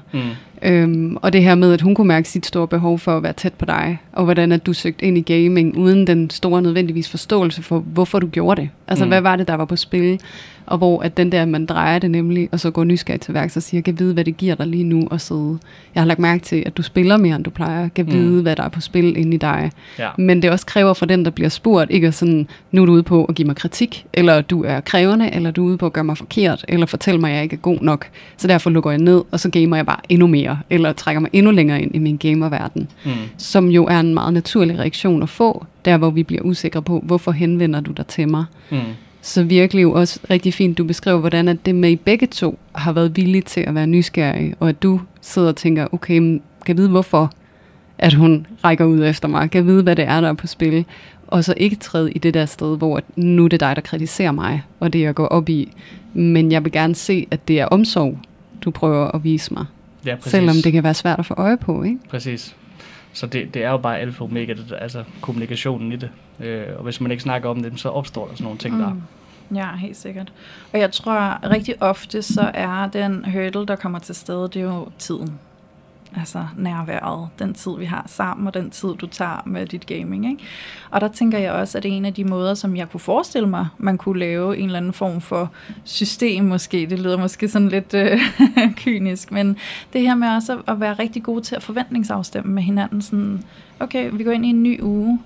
Og det her med, at hun kunne mærke sit store behov for at være tæt på dig, og hvordan at du søgte ind i gaming, uden den store nødvendigvis forståelse for, hvorfor du gjorde det. Altså, hvad var det, der var på spil? Og hvor at den der, man drejer det nemlig, og så går nysgerrig til værks og siger, kan vide, hvad det giver dig lige nu, og sidde. Jeg har lagt mærke til, at du spiller mere, end du plejer. Kan vide, hvad der er på spil inde i dig. Ja. Men det også kræver for den, der bliver spurgt, ikke sådan, nu er du ude på at give mig kritik, eller du er krævende, eller du er ude på at gøre mig forkert, eller fortælle mig, at jeg ikke er god nok. Så derfor lukker jeg ned, og så gamer jeg bare endnu mere, eller trækker mig endnu længere ind i min gamerverden. Som jo er en meget naturlig reaktion at få, der hvor vi bliver usikre på, hvorfor henvender du dig til mig. Så virkelig jo også rigtig fint, du beskriver, hvordan at det med I begge to har været villige til at være nysgerrige, og at du sidder og tænker, okay, kan jeg vide hvorfor, at hun rækker ud efter mig, kan jeg vide, hvad det er, der er på spil, og så ikke træde i det der sted, hvor nu er det dig, der kritiserer mig, og det jeg går op i, men jeg vil gerne se, at det er omsorg, du prøver at vise mig. Ja, selvom det kan være svært at få øje på, ikke? Præcis. Så det er jo bare alfa og omega, altså kommunikationen i det. Og hvis man ikke snakker om det, så opstår der sådan nogle ting der. Ja, helt sikkert. Og jeg tror rigtig ofte, så er den hurdle, der kommer til stede, det er jo tiden. Altså nærværet, den tid vi har sammen, og den tid du tager med dit gaming, ikke? Og der tænker jeg også, at det er en af de måder, som jeg kunne forestille mig, man kunne lave en eller anden form for system måske. Det lyder måske sådan lidt kynisk, men det her med også at være rigtig god til at forventningsafstemme med hinanden. Sådan, okay, vi går ind i en ny uge,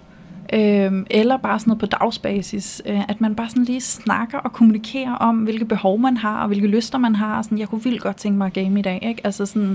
eller bare sådan noget på dagsbasis, at man bare sådan lige snakker og kommunikerer om, hvilke behov man har, og hvilke lyster man har. Sådan, jeg kunne vildt godt tænke mig at game i dag, ikke? Altså sådan,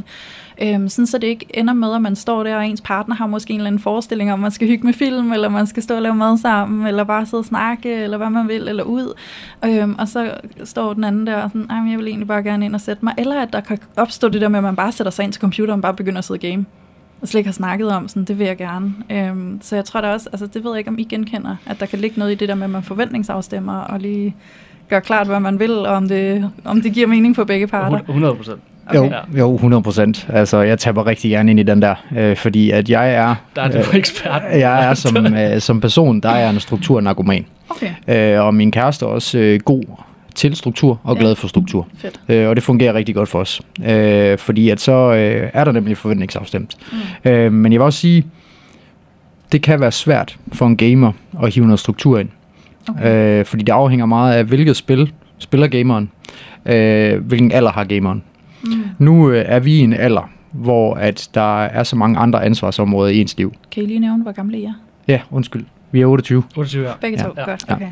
så det ikke ender med, at man står der, og ens partner har måske en eller anden forestilling om, man skal hygge med film, eller man skal stå og lave mad sammen, eller bare sidde og snakke, eller hvad man vil, eller ud. Og så står den anden der og sådan, jeg vil egentlig bare gerne ind og sætte mig. Eller at der kan opstå det der med, at man bare sætter sig ind til computeren og bare begynder at sidde og game. Og slet ikke har snakket om, sådan, det vil jeg gerne. Så jeg tror da også, altså det ved jeg ikke, om I genkender, at der kan ligge noget i det der med, at man forventningsafstemmer, og lige gør klart, hvad man vil, og om det giver mening for begge parter. 100%. Okay. Jo, 100%. Altså, jeg tapper rigtig gerne ind i den der, fordi at jeg er... Der er du ekspert. Jeg er som person, der er jeg en strukturnarkoman. Okay. Og min kæreste er også god til struktur og glad for struktur. Og det fungerer rigtig godt for os. Fordi at så er der nemlig forventningsafstemt. Men jeg vil også sige, det kan være svært for en gamer at hive noget struktur ind. Okay. Fordi det afhænger meget af, hvilket spil spiller gameren. Hvilken alder har gameren. Nu er vi i en alder, hvor at der er så mange andre ansvarsområder i ens liv. Kan I lige nævne, hvor gamle I er? Ja, undskyld. Vi er 28. 28, ja. Begge to, godt. Okay.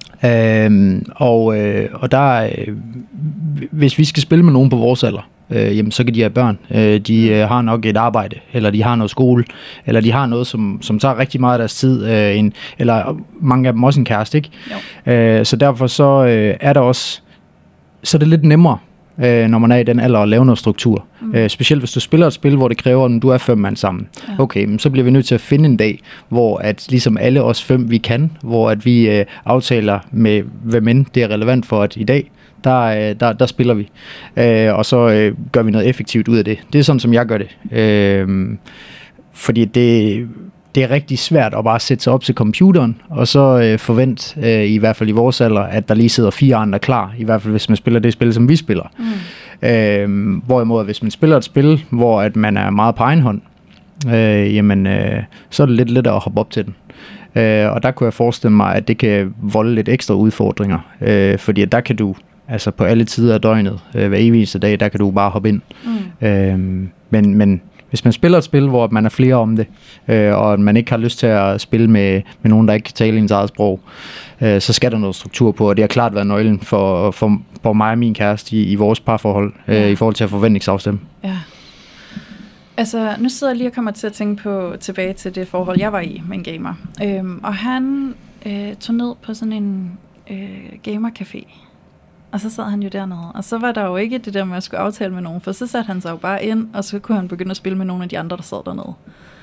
Og der, hvis vi skal spille med nogen på vores alder, jamen så kan de have børn. De har nok et arbejde, eller de har noget skole, eller de har noget, som tager rigtig meget af deres tid, eller mange af dem også en kæreste, ikke? Så derfor så er der også, så er det lidt nemmere, når man er i den alder, at lave noget struktur. Specielt hvis du spiller et spil, hvor det kræver, at du er 5 mand sammen. Okay, men så bliver vi nødt til at finde en dag, hvor at ligesom alle os 5 vi kan, hvor at vi aftaler med, hvem end det er relevant for, at i dag, der spiller vi. Og så gør vi noget effektivt ud af det. Det er sådan, som jeg gør det. Fordi det er rigtig svært at bare sætte sig op til computeren, og så forvente, i hvert fald i vores alder, at der lige sidder 4 andre klar, i hvert fald hvis man spiller det spil, som vi spiller. Hvorimod, hvis man spiller et spil, hvor at man er meget på egen hånd, så er det lidt lettere at hoppe op til den. Og der kunne jeg forestille mig, at det kan volde lidt ekstra udfordringer, fordi der kan du, altså på alle tider af døgnet, hver evig eneste dag, der kan du bare hoppe ind. Men hvis man spiller et spil, hvor man er flere om det, og man ikke har lyst til at spille med nogen, der ikke kan tale ens eget sprog, så skal der noget struktur på, og det har klart været nøglen for mig og min kæreste i vores parforhold, i forhold til at forventningsafstemme. Ja. Altså, nu sidder jeg lige og kommer til at tænke på tilbage til det forhold, jeg var i med en gamer. Og han tog ned på sådan en gamercafé. Og så sad han jo dernede. Og så var der jo ikke det der med at skulle aftale med nogen, for så satte han sig jo bare ind, og så kunne han begynde at spille med nogle af de andre, der sad dernede.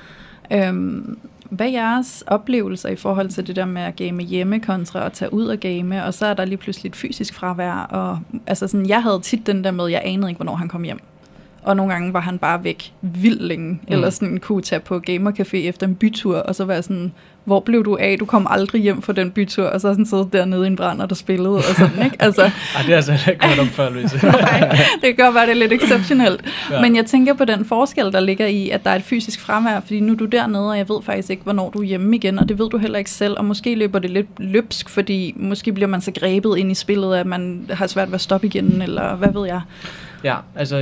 Hvad er jeres oplevelser i forhold til det der med at game hjemme kontra at tage ud og game, og så er der lige pludselig et fysisk fravær, og altså sådan, jeg havde tit den der med, jeg anede ikke, hvornår han kom hjem. Og nogle gange var han bare væk vildt længe, eller sådan kunne tage på gamercafé efter en bytur, og så var jeg sådan, hvor blev du af? Du kom aldrig hjem fra den bytur, og så sådan siddet dernede i en brænder, der spillede, og sådan, ikke? Altså, det er altså ikke godt om før, Louise. Nej, det kan godt være, det er lidt exceptionelt. Ja. Men jeg tænker på den forskel, der ligger i, at der er et fysisk fravær, fordi nu er du dernede, og jeg ved faktisk ikke, hvornår du er hjemme igen, og det ved du heller ikke selv, og måske løber det lidt løbsk, fordi måske bliver man så grebet ind i spillet, at man har svært ved at stoppe igen, eller hvad ved jeg? Ja, altså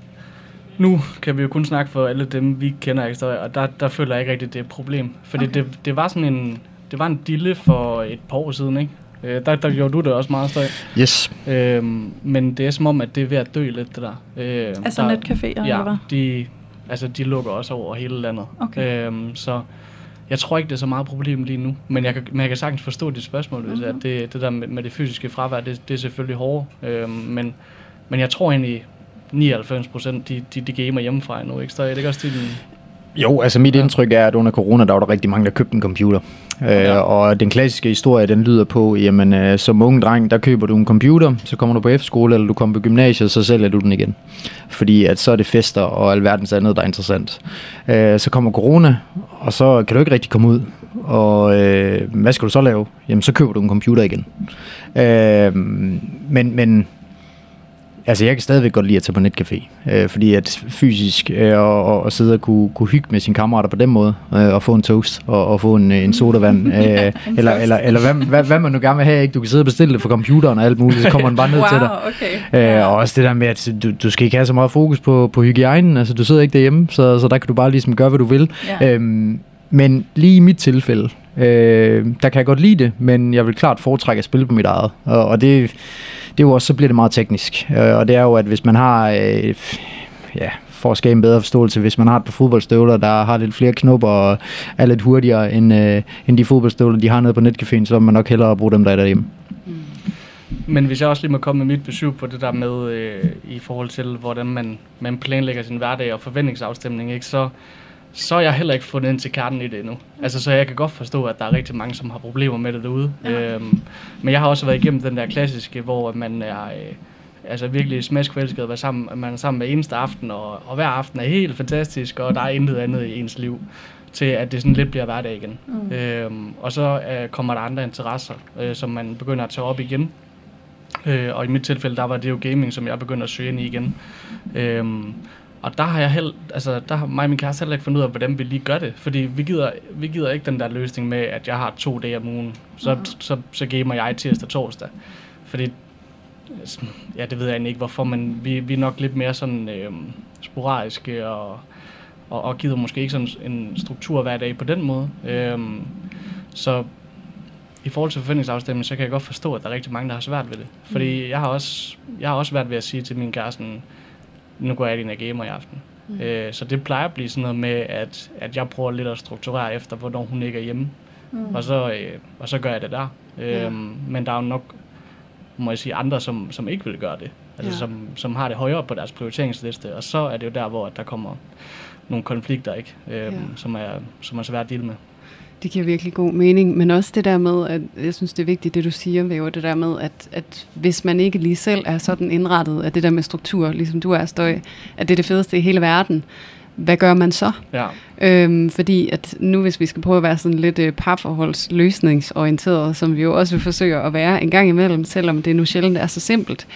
nu kan vi jo kun snakke for alle dem, vi kender ekstra, og der føler jeg ikke rigtigt, det er et problem. Fordi okay. det var sådan det var en dille for et par år siden, ikke? Der gjorde du det også meget støj. Yes. Men det er som om, at det er ved at dø lidt, det der. Altså netcaféer, ja, eller hvad? De lukker også over hele landet. Okay. Så jeg tror ikke, det er så meget problem lige nu. Men jeg kan sagtens forstå dit spørgsmål, at det der med det fysiske fravær, det er selvfølgelig hårdere. Men jeg tror egentlig, 99% de gamer hjemmefra nu, ikke? Så er det ikke også til den... Jo, altså mit indtryk er, at under corona, der var der rigtig mange, der købte en computer. Og den klassiske historie, den lyder på, jamen som unge dreng, der køber du en computer, så kommer du på efterskole, eller du kommer på gymnasiet, så sælger du den igen. Fordi at så er det fester og alverdens andet, der er interessant. Så kommer corona, og så kan du ikke rigtig komme ud. Og hvad skal du så lave? Jamen så køber du en computer igen. Men altså, jeg kan stadigvæk godt lide at tage på netcafé, fordi at fysisk og sidde og kunne hygge med sine kammerater på den måde, og få en toast og få en sodavand, eller hvad man nu gerne vil have, ikke? Du kan sidde og bestille det fra computeren og alt muligt, så kommer den bare ned til dig. Okay. Og også det der med, at du skal ikke have så meget fokus på hygiejnen, altså du sidder ikke derhjemme, så der kan du bare ligesom gøre, hvad du vil. Ja. Men lige i mit tilfælde, der kan jeg godt lide det, men jeg vil klart foretrække at spille på mit eget, og det er jo også, så bliver det meget teknisk, og det er jo, at hvis man har, for at skabe en bedre forståelse, hvis man har et par fodboldstøvler, der har lidt flere knopper og er lidt hurtigere end de fodboldstøvler, de har nede på netcaféen, så vil man nok hellere bruge dem, der er derhjemme. Men hvis jeg også lige må komme med mit besøg på det der med, i forhold til, hvordan man planlægger sin hverdag og forventningsafstemning, ikke, så er jeg heller ikke fundet ind til kernen i det endnu. Altså, så jeg kan godt forstå, at der er rigtig mange, som har problemer med det derude. Ja. Men jeg har også været igennem den der klassiske, hvor man er virkelig smashforelsket at være sammen, man er sammen hver eneste aften, og hver aften er helt fantastisk, og der er intet andet i ens liv, til at det sådan lidt bliver hverdag igen. Og så kommer der andre interesser, som man begynder at tage op igen. Og i mit tilfælde, der var det jo gaming, som jeg begyndte at søge ind i igen. Og der har mig og min kæreste heller ikke fundet ud af, hvordan vi lige gør det. Fordi vi gider ikke den der løsning med, at jeg har 2 dage om ugen. Så gamer jeg tirsdag og torsdag. Fordi, ja, det ved jeg egentlig ikke hvorfor, men vi er nok lidt mere sådan sporadiske og gider måske ikke sådan en struktur hver dag på den måde. Så i forhold til forventningsafstemning, så kan jeg godt forstå, at der er rigtig mange, der har svært ved det. Fordi jeg har også svært ved at sige til min kæreste, nu går jeg ind og gamer i aften. Så det plejer at blive sådan noget med, at jeg prøver lidt at strukturere efter, hvornår hun ikke er hjemme. Og så gør jeg det der. Men der er jo nok, må jeg sige, andre, som ikke vil gøre det. Altså som har det højere på deres prioriteringsliste. Og så er det jo der, hvor der kommer nogle konflikter, ikke? Som er svært at deale med. Det giver virkelig god mening, men også det der med, at jeg synes, det er vigtigt, det du siger, Væver, det der med, at hvis man ikke lige selv er sådan indrettet, at det der med struktur, ligesom du er, Støj, at det er det fedeste i hele verden, hvad gør man så? Ja. Fordi at nu, hvis vi skal prøve at være sådan lidt parforholdsløsningsorienteret, som vi jo også forsøger at være en gang imellem, selvom det nu sjældent er så simpelt,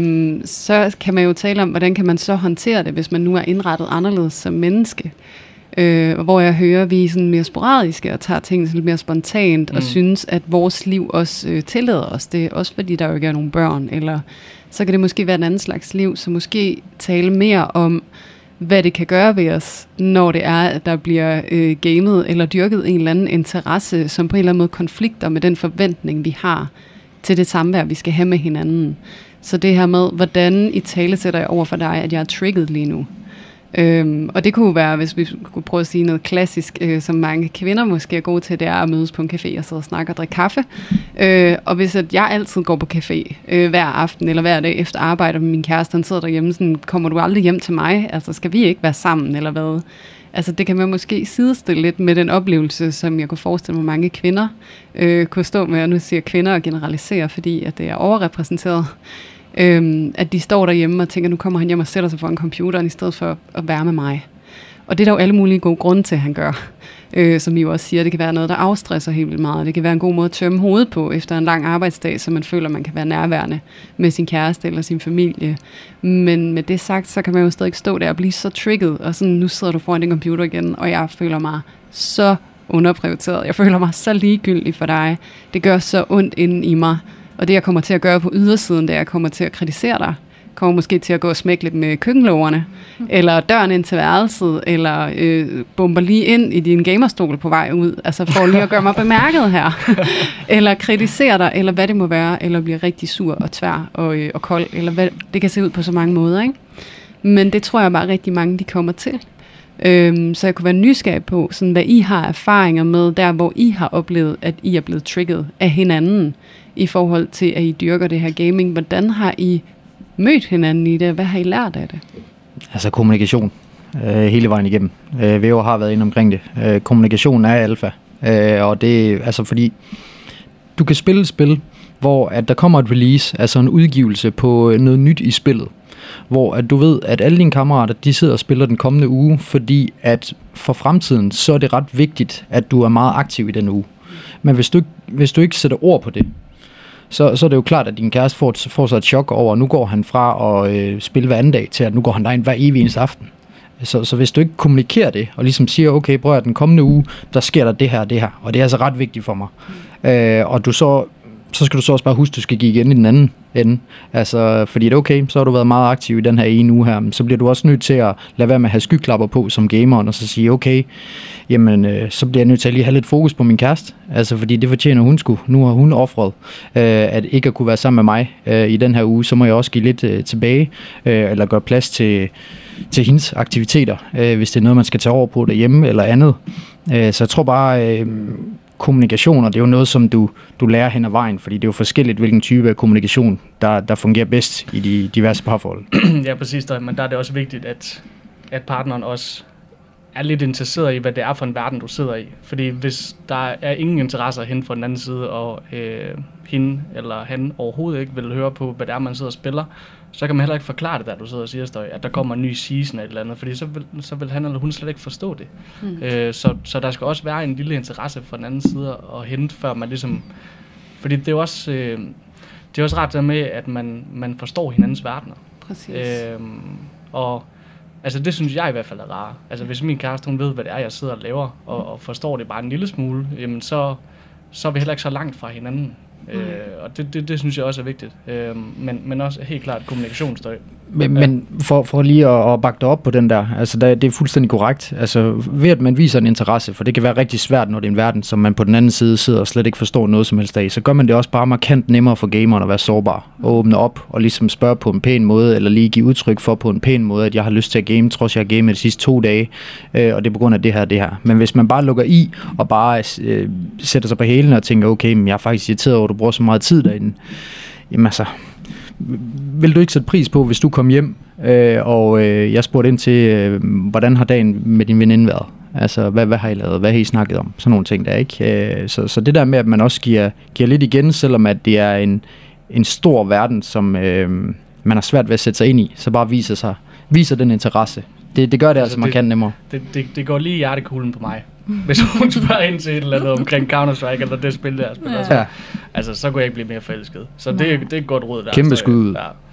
så kan man jo tale om, hvordan kan man så håndtere det, hvis man nu er indrettet anderledes som menneske. Hvor jeg hører, at vi er sådan mere sporadiske og tager tingene lidt mere spontant, og synes, at vores liv også tillader os det, også fordi der jo ikke er nogen børn, eller så kan det måske være en anden slags liv, så måske tale mere om, hvad det kan gøre ved os, når det er, at der bliver gamet eller dyrket en eller anden interesse, som på en eller anden måde konflikter med den forventning, vi har til det samvær, vi skal have med hinanden. Så det her med, hvordan i tale sætter jeg over for dig, at jeg er trigget lige nu. Og det kunne være, hvis vi kunne prøve at sige noget klassisk, som mange kvinder måske er gode til, det er at mødes på en café og sidde og snakke og drikke kaffe. Og hvis at jeg altid går på café hver aften eller hver dag efter arbejde med min kæreste, han sidder derhjemme, sådan, kommer du aldrig hjem til mig? Altså skal vi ikke være sammen eller hvad? Altså det kan man måske sidestille lidt med den oplevelse, som jeg kunne forestille mig mange kvinder kunne stå med, og nu siger kvinder og generaliserer, fordi at det er overrepræsenteret. At de står derhjemme og tænker, nu kommer han hjem og sætter sig foran computeren, i stedet for at være med mig. Og det er der jo alle mulige gode grunde til, at han gør. Som I jo også siger, det kan være noget, der afstresser helt vildt meget. Det kan være en god måde at tømme hovedet på efter en lang arbejdsdag, så man føler, at man kan være nærværende med sin kæreste eller sin familie. Men med det sagt, så kan man jo stadig stå der og blive så trigget, og sådan, nu sidder du foran din computer igen, og jeg føler mig så underprioriteret. Jeg føler mig så ligegyldig for dig. Det gør så ondt inden i mig. Og det, jeg kommer til at gøre på ydersiden, det er, jeg kommer til at kritisere dig. Kommer måske til at gå og smække lidt med køkkenlågerne, eller døren ind til værelset, eller bomber lige ind i din gamerstol på vej ud, altså for lige at gøre mig bemærket her. Eller kritisere dig, eller hvad det må være, eller blive rigtig sur og tvær og kold, eller hvad det kan se ud på så mange måder, ikke? Men det tror jeg bare rigtig mange, de kommer til. Så jeg kunne være nysgerrig på, sådan, hvad I har erfaringer med, der hvor I har oplevet, at I er blevet trigget af hinanden, i forhold til, at I dyrker det her gaming. Hvordan har I mødt hinanden i det? Hvad har I lært af det? Altså kommunikation. Hele vejen igennem. VO har været inde omkring det. Kommunikation er alfa. Og det er altså fordi, du kan spille et spil, hvor at der kommer et release, altså en udgivelse på noget nyt i spillet. Hvor at du ved, at alle dine kammerater, de sidder og spiller den kommende uge, fordi at for fremtiden, så er det ret vigtigt, at du er meget aktiv i den uge. Men hvis du ikke sætter ord på det, så er det jo klart, at din kæreste får så et chok over, at nu går han fra at spille hver anden dag, til at nu går han derind hver evig eneste aften. Så hvis du ikke kommunikerer det, og ligesom siger, okay, prøv at den kommende uge, der sker der det her, og det er altså ret vigtigt for mig. Og du så skal du så også bare huske, at du skal give igen i den anden ende. Altså, fordi det er okay, så har du været meget aktiv i den her ene uge her, men så bliver du også nødt til at lade være med at have skyklapper på som gameren, og så sige, okay, jamen, så bliver jeg nødt til at lige have lidt fokus på min kæreste. Altså, fordi det fortjener hun sgu. Nu har hun offret, at ikke at kunne være sammen med mig i den her uge, så må jeg også give lidt tilbage, eller gøre plads til hendes aktiviteter, hvis det er noget, man skal tage over på derhjemme eller andet. Så jeg tror bare, kommunikation, og det er jo noget, som du lærer hen ad vejen, fordi det er jo forskelligt, hvilken type af kommunikation, der fungerer bedst i de diverse parforhold. Ja, præcis, men der er det også vigtigt, at partneren også er lidt interesseret i, hvad det er for en verden, du sidder i. Fordi hvis der er ingen interesse at hente fra den anden side, og hende eller han overhovedet ikke vil høre på, hvad det er, man sidder og spiller, så kan man heller ikke forklare det, der du sidder og siger, at der kommer en ny season eller et eller andet, fordi så vil han eller hun slet ikke forstå det. Så der skal også være en lille interesse fra den anden side at hente, før man ligesom... Fordi det er også, det er også ret der med, at man forstår hinandens verdener. Præcis. Og altså det synes jeg i hvert fald er rart. Altså hvis min kæreste, hun ved, hvad det er, jeg sidder og laver, og forstår det bare en lille smule, jamen så er vi heller ikke så langt fra hinanden. Og det synes jeg også er vigtigt. Men også helt klart kommunikationsstøj. Men for lige at bakke dig op på den der, altså det er fuldstændig korrekt. Altså ved at man viser en interesse, for det kan være rigtig svært, når det er en verden, som man på den anden side sidder og slet ikke forstår noget som helst af, så gør man det også bare markant nemmere for gameren at være sårbar og åbne op og ligesom spørge på en pæn måde, eller lige give udtryk for på en pæn måde, at jeg har lyst til at game, trods jeg har gamet de sidste 2 dage, og det er på grund af det her. Men hvis man bare lukker i og bare sætter sig på hælen og tænker, okay, men jeg er faktisk irriteret over, at du bruger så meget tid derinde, jamen altså, vil du ikke sætte pris på, hvis du kom hjem, og jeg spurgte ind til, hvordan har dagen med din veninde været? Altså, hvad har I lavet? Hvad har I snakket om? Sådan nogle ting der, ikke? Så det der med, at man også giver lidt igen, selvom at det er en stor verden, som man har svært ved at sætte sig ind i, så bare viser den interesse. Det gør det altså markant nemmere. Det går lige i hjertekuglen på mig. Hvis hun spørger ind til et eller andet omkring Counter-Strike, eller det spil der spiller, så kunne jeg ikke blive mere forelsket. Så det er et godt råd der. Kæmpe skud. Ja.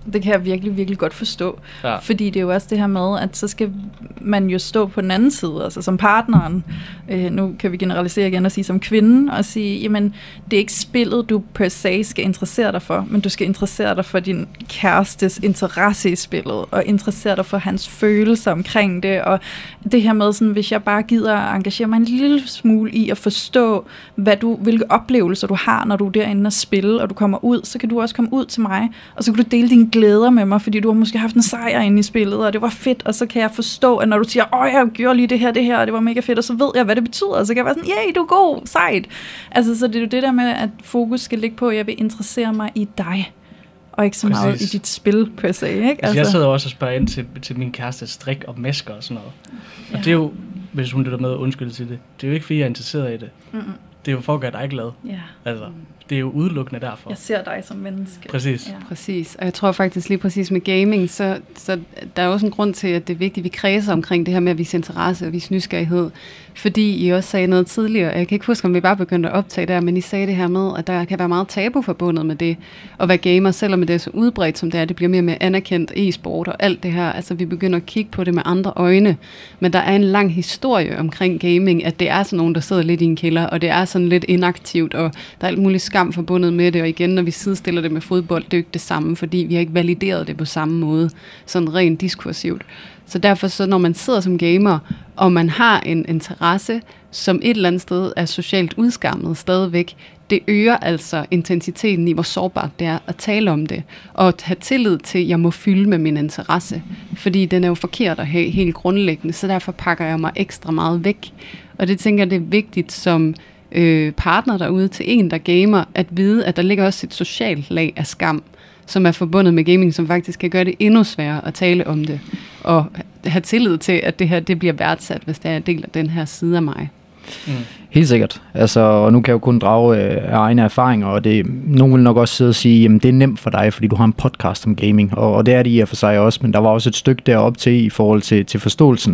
Det kan jeg virkelig, virkelig godt forstå. Ja. Fordi det er jo også det her med, at så skal man jo stå på den anden side, altså som partneren. Nu kan vi generalisere igen og sige som kvinden, og sige, jamen, det er ikke spillet, du per se skal interessere dig for, men du skal interessere dig for din kærestes interesse i spillet, og interessere dig for hans følelser omkring det, og det her med, sådan, hvis jeg bare gider at engagere mig en lille smule i at forstå, hvilke oplevelser du har, når du er derinde og spille, og du kommer ud, så kan du også komme ud til mig, og så kan du dele dine glæder med mig, fordi du har måske haft en sejr inde i spillet, og det var fedt, og så kan jeg forstå, at når du siger, jeg gjorde lige det her, og det var mega fedt, og så ved jeg, hvad det betyder, og så kan jeg være sådan, du er god, sejt. Altså, så det er jo det der med, at fokus skal ligge på, at jeg vil interessere mig i dig, og ikke så meget i dit spil, per se, ikke? Altså, jeg sidder også og spørger ind til min kæreste strik og masker og sådan noget. Og det er jo, hvis hun lytter med, undskyld til det, det er jo ikke, fordi jeg er interesseret i det. Mm-mm. Det er jo for at gøre dig glad. Ja. Altså, det er jo udelukkende derfor. Jeg ser dig som menneske. Præcis. Ja. Præcis. Og jeg tror faktisk lige præcis med gaming, så der er også en grund til, at det er vigtigt, at vi kredser omkring det her med at vise interesse og vise nysgerrighed. Fordi I også sagde noget tidligere, jeg kan ikke huske, om vi bare begyndte at optage der, men I sagde det her med, at der kan være meget tabu forbundet med det at være gamer, selvom det er så udbredt som det er. Det bliver mere og mere anerkendt e-sport og alt det her. Altså vi begynder at kigge på det med andre øjne. Men der er en lang historie omkring gaming, at det er sådan nogen, der sidder lidt i en kælder, og det er sådan lidt inaktivt, og der er alt muligt skam forbundet med det. Og igen, når vi sidestiller det med fodbold, det er jo ikke det samme, fordi vi har ikke valideret det på samme måde, sådan rent diskursivt. Så derfor, så når man sidder som gamer, og man har en interesse, som et eller andet sted er socialt udskammet stadigvæk, det øger altså intensiteten i, hvor sårbart det er at tale om det, og at have tillid til, at jeg må fylde med min interesse, fordi den er jo forkert at have helt grundlæggende, så derfor pakker jeg mig ekstra meget væk. Og det tænker jeg, det er vigtigt som partner derude til en, der gamer, at vide, at der ligger også et socialt lag af skam, som er forbundet med gaming, som faktisk kan gøre det endnu sværere at tale om det, og have tillid til, at det her det bliver værdsat, hvis det er en del af den her side af mig. Mm. Helt sikkert. Altså, og nu kan jeg jo kun drage af egne erfaringer, og nogen vil nok også sidde og sige, jamen det er nemt for dig, fordi du har en podcast om gaming, og det er det i og for sig også, men der var også et stykke derop til i forhold til forståelsen,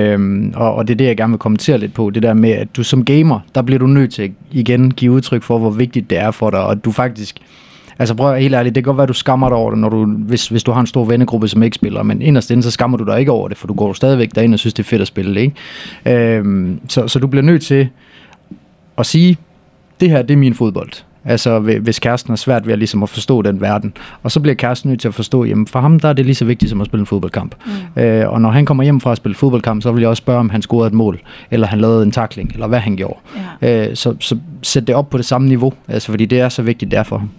og det er det, jeg gerne vil kommentere lidt på, det der med, at du som gamer, der bliver du nødt til at igen give udtryk for, hvor vigtigt det er for dig, og du faktisk. Altså prøv helt ærligt, det kan godt være, at du skammer dig over det, hvis du har en stor vennegruppe, som ikke spiller, men inderst inde, så skammer du dig ikke over det, for du går stadigvæk derind og synes, det er fedt at spille, ikke? Så du bliver nødt til at sige, det her, det er min fodbold. Altså hvis kæresten har svært ved ligesom at forstå den verden. Og så bliver kæresten nødt til at forstå, jamen for ham der er det lige så vigtigt som at spille en fodboldkamp. Og når han kommer hjem fra at spille fodboldkamp, så vil jeg også spørge, om han scorede et mål, eller han lavede en tackling, eller hvad han gjorde. Ja. Så sæt det op på det samme niveau, altså fordi det er så vigtigt derfor ham.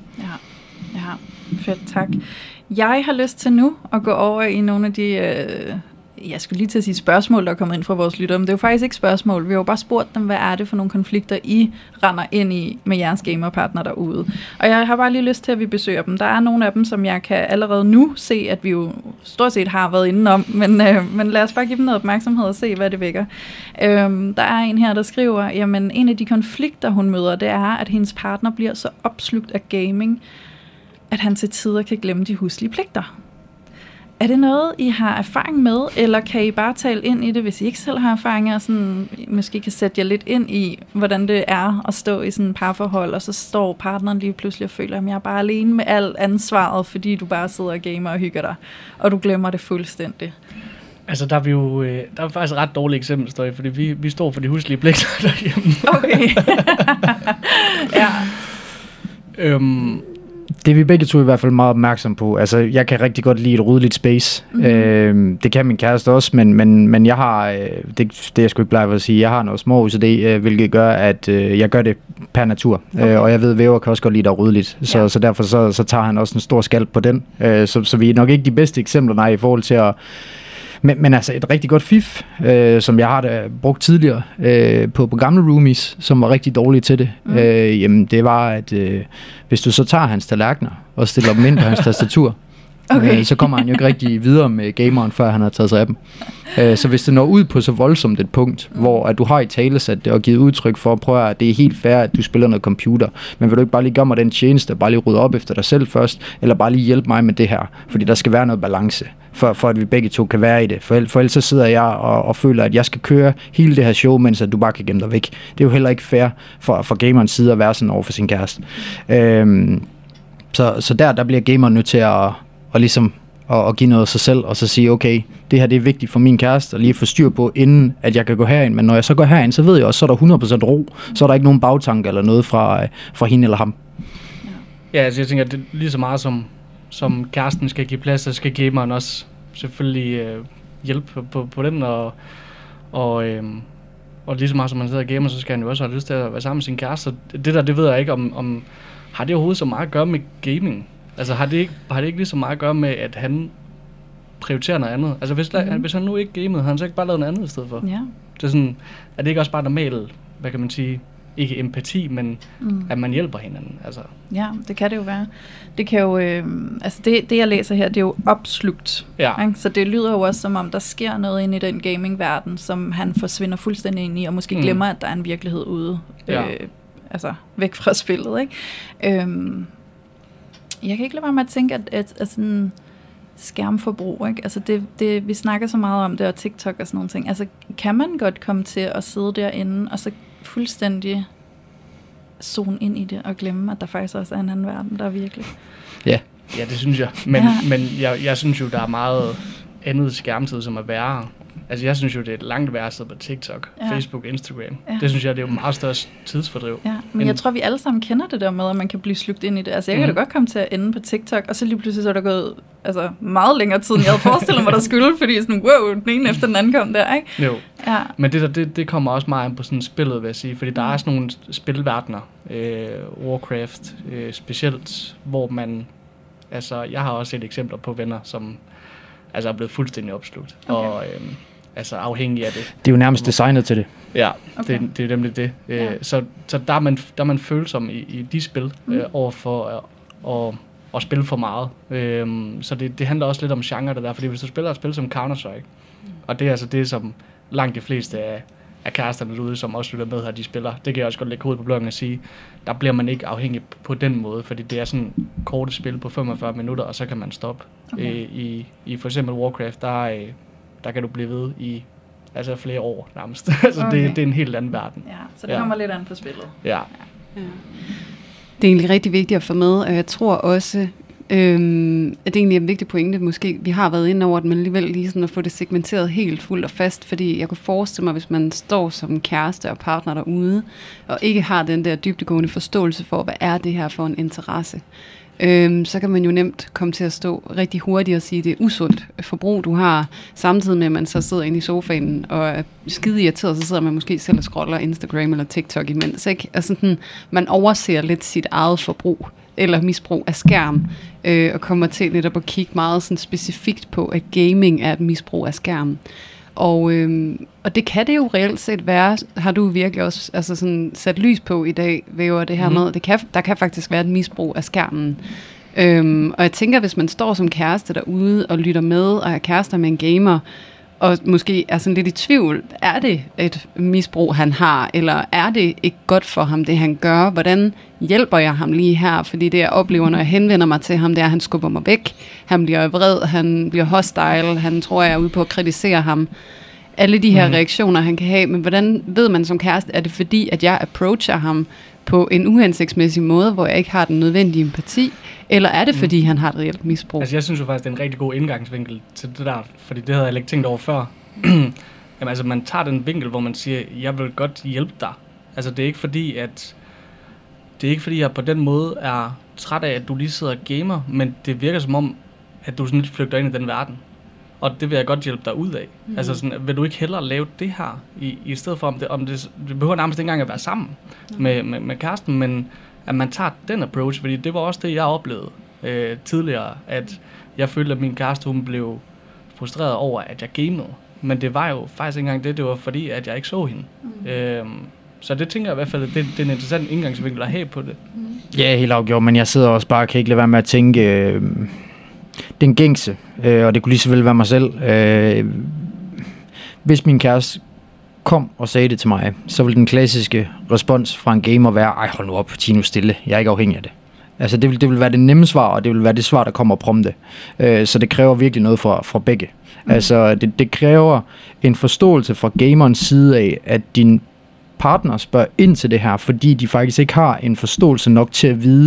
Fedt, tak. Jeg har lyst til nu at gå over i nogle af de, jeg skulle lige til at sige spørgsmål, der er kommet ind fra vores lyttere, men det er jo faktisk ikke spørgsmål. Vi har jo bare spurgt dem, hvad er det for nogle konflikter, I render ind i med jeres gamerpartner derude. Og jeg har bare lige lyst til, at vi besøger dem. Der er nogle af dem, som jeg kan allerede nu se, at vi jo stort set har været indenom, men lad os bare give dem noget opmærksomhed og se, hvad det vækker. Der er en her, der skriver, jamen en af de konflikter, hun møder, det er, at hendes partner bliver så opslugt af gaming, at han til tider kan glemme de huslige pligter. Er det noget, I har erfaring med, eller kan I bare tale ind i det, hvis I ikke selv har erfaringer, og sådan, måske kan sætte jer lidt ind i, hvordan det er at stå i sådan et parforhold, og så står partneren lige pludselig og føler, at jeg er bare alene med alt ansvaret, fordi du bare sidder og gamer og hygger dig, og du glemmer det fuldstændig. Altså, der er faktisk et ret dårligt eksempel, fordi vi står for de huslige pligter derhjemme. Okay. Ja. Det er vi begge to i hvert fald meget opmærksom på. Altså, jeg kan rigtig godt lide et ryddeligt space. Mm-hmm. Det kan min kæreste også, men jeg har, det jeg sgu ikke plejer at sige, jeg har noget små OCD, hvilket gør, at jeg gør det per natur. Okay. Og jeg ved, at væver kan også godt lide, der er ryddeligt. Så derfor så tager han også en stor skalp på den. Så vi er nok ikke de bedste eksempler, nej, i forhold til at. Men altså et rigtig godt fif, som jeg har brugt tidligere på gamle roomies, som var rigtig dårlige til det, jamen det var, at hvis du så tager hans tallerkener og stiller dem ind på hans tastatur, så kommer han jo ikke rigtig videre med gameren, før han har taget sig af dem. Så hvis det når ud på så voldsomt et punkt, hvor at du har i talesat det og givet udtryk for at prøve, at det er helt fair, at du spiller noget computer, men vil du ikke bare lige gøre mig den tjeneste, bare lige rydde op efter dig selv først, eller bare lige hjælpe mig med det her, fordi der skal være noget balance, for at vi begge to kan være i det. For ellers så sidder jeg og føler, at jeg skal køre hele det her show, mens at du bare kan gemme dig væk. Det er jo heller ikke fair for gamerens side at være sådan over for sin kæreste. Så der bliver gameren nødt til at og ligesom at give noget af sig selv, og så sige, okay, det her det er vigtigt for min kæreste, og lige få styr på, inden at jeg kan gå herind. Men når jeg så går herind, så ved jeg også, så er der 100% ro, så er der ikke nogen bagtanke eller noget fra hende eller ham. Ja, altså jeg tænker, det er lige så meget som kæresten skal give plads, så skal gameren også selvfølgelig hjælpe på den, og lige så meget som man sidder og gamer, så skal han jo også have lyst til at være sammen med sin kæreste. Det ved jeg ikke, om har det overhovedet så meget at gøre med gaming? Altså har det ikke lige så meget at gøre med, at han prioriterer noget andet? Altså hvis han nu ikke gamede, har han så ikke bare lavet noget andet i stedet for? Ja. Det er sådan, er det ikke også bare normalt, hvad kan man sige, ikke empati, men at man hjælper hinanden? Altså. Ja, det kan det jo være. Det kan jo, altså det jeg læser her, det er jo opslugt. Ja. Ikke? Så det lyder jo også som om, der sker noget inde i den gaming-verden, som han forsvinder fuldstændig ind i, og måske glemmer, at der er en virkelighed ude. Ja. Altså væk fra spillet, ikke? Jeg kan ikke lade være med at tænke, at sådan skærmforbrug, ikke? Altså det, vi snakker så meget om det, og TikTok og sådan nogle ting. Altså kan man godt komme til at sidde derinde, og så fuldstændig zone ind i det, og glemme, at der faktisk også er en anden verden, der er virkelig? Ja. Ja, det synes jeg. Men jeg synes jo, der er meget andet skærmtid, som er værre. Altså jeg synes jo, det er langt værre at sidde på TikTok, Facebook, Instagram. Ja. Det synes jeg, det er jo meget større tidsfordriv. Ja, men jeg tror, vi alle sammen kender det der med, at man kan blive slugt ind i det. Altså jeg kan da godt komme til at ende på TikTok, og så lige pludselig så er der gået meget længere tid, end jeg havde forestillet mig, der skulle, fordi sådan, wow, den ene efter den anden kom der, ikke? Jo, men det kommer også meget an på sådan spillet, vil jeg sige, fordi der er sådan nogle spilverdener, Warcraft specielt, hvor man, altså jeg har også set eksempler på venner, som altså er blevet fuldstændig opslugt, og altså afhængig af det. Det er jo nærmest designet til det. Ja, det er nemlig det. Så der er man følsom i de spil overfor at spille for meget. Så det handler også lidt om genre, det der, fordi hvis du spiller et spil som Counter-Strike, og det er altså det, som langt de fleste af kæresterne derude, som også lytter med her, de spiller, det kan jeg også godt lægge hovedet på bloggen og sige, der bliver man ikke afhængig på den måde, fordi det er sådan korte spil på 45 minutter, og så kan man stoppe. Okay. I for eksempel Warcraft, der kan du blive ved i altså flere år nærmest. Altså det er en helt anden verden. Ja, så det kommer lidt an på spillet. Ja. Det er egentlig rigtig vigtigt at få med, og jeg tror også, at det egentlig er en vigtig pointe. Måske vi har været inde over det, men alligevel lige sådan at få det segmenteret helt fuldt og fast, fordi jeg kunne forestille mig, hvis man står som kæreste og partner derude, og ikke har den der dybdegående forståelse for, hvad er det her for en interesse, så kan man jo nemt komme til at stå rigtig hurtigt og sige, at det er usundt forbrug, du har, samtidig med, at man så sidder inde i sofaen og er skide irriteret, så sidder man måske selv og scroller Instagram eller TikTok imens, ikke? Altså sådan, man overser lidt sit eget forbrug eller misbrug af skærm, og kommer til netop at kigge meget sådan specifikt på, at gaming er et misbrug af skærm. Og det kan det jo reelt set være, har du virkelig også altså sådan sat lys på i dag, ved det her med, der kan faktisk være et misbrug af skærmen. Og jeg tænker, hvis man står som kæreste derude og lytter med, og er kærester med en gamer, og måske er sådan lidt i tvivl, er det et misbrug, han har, eller er det ikke godt for ham, det han gør? Hvordan hjælper jeg ham lige her? Fordi det, jeg oplever, når jeg henvender mig til ham, det er, at han skubber mig væk. Han bliver vred, han bliver hostile, han tror, jeg er ude på at kritisere ham. Alle de her reaktioner, han kan have, men hvordan ved man som kæreste, er det fordi, at jeg approacher ham på en uhensigtsmæssig måde, hvor jeg ikke har den nødvendige empati, eller er det, fordi han har et reelt misbrug? Altså jeg synes jo faktisk, det er en rigtig god indgangsvinkel til det der, fordi det havde jeg ikke tænkt over før. Jamen altså man tager den vinkel, hvor man siger, jeg vil godt hjælpe dig. Altså det er ikke fordi, jeg på den måde er træt af, at du lige sidder og gamer, men det virker som om, at du sådan lidt flygter ind i den verden. Og det vil jeg godt hjælpe dig ud af. Altså sådan, vil du ikke hellere lave det her, i stedet for, om det behøver nærmest ikke engang at være sammen med kæresten, men at man tager den approach, fordi det var også det, jeg oplevede tidligere, at jeg følte, at min kæreste, hun blev frustreret over, at jeg gamede. Men det var jo faktisk ikke engang det var fordi, at jeg ikke så hende. Så det tænker jeg i hvert fald, at det er en interessant indgangsvinkel at have på det. Ja, helt afgjort, men jeg sidder også bare og kan ikke lade være med at tænke... den gængse, og det kunne lige så vel være mig selv. Hvis min kæreste kom og sagde det til mig, så ville den klassiske respons fra en gamer være, ej hold nu op, tig nu stille, jeg er ikke afhængig af det. Altså det vil være det nemme svar, og det vil være det svar, der kommer prompte. Så det kræver virkelig noget fra begge. Altså det kræver en forståelse fra gamerens side af, at din partner spørger ind til det her, fordi de faktisk ikke har en forståelse nok til at vide,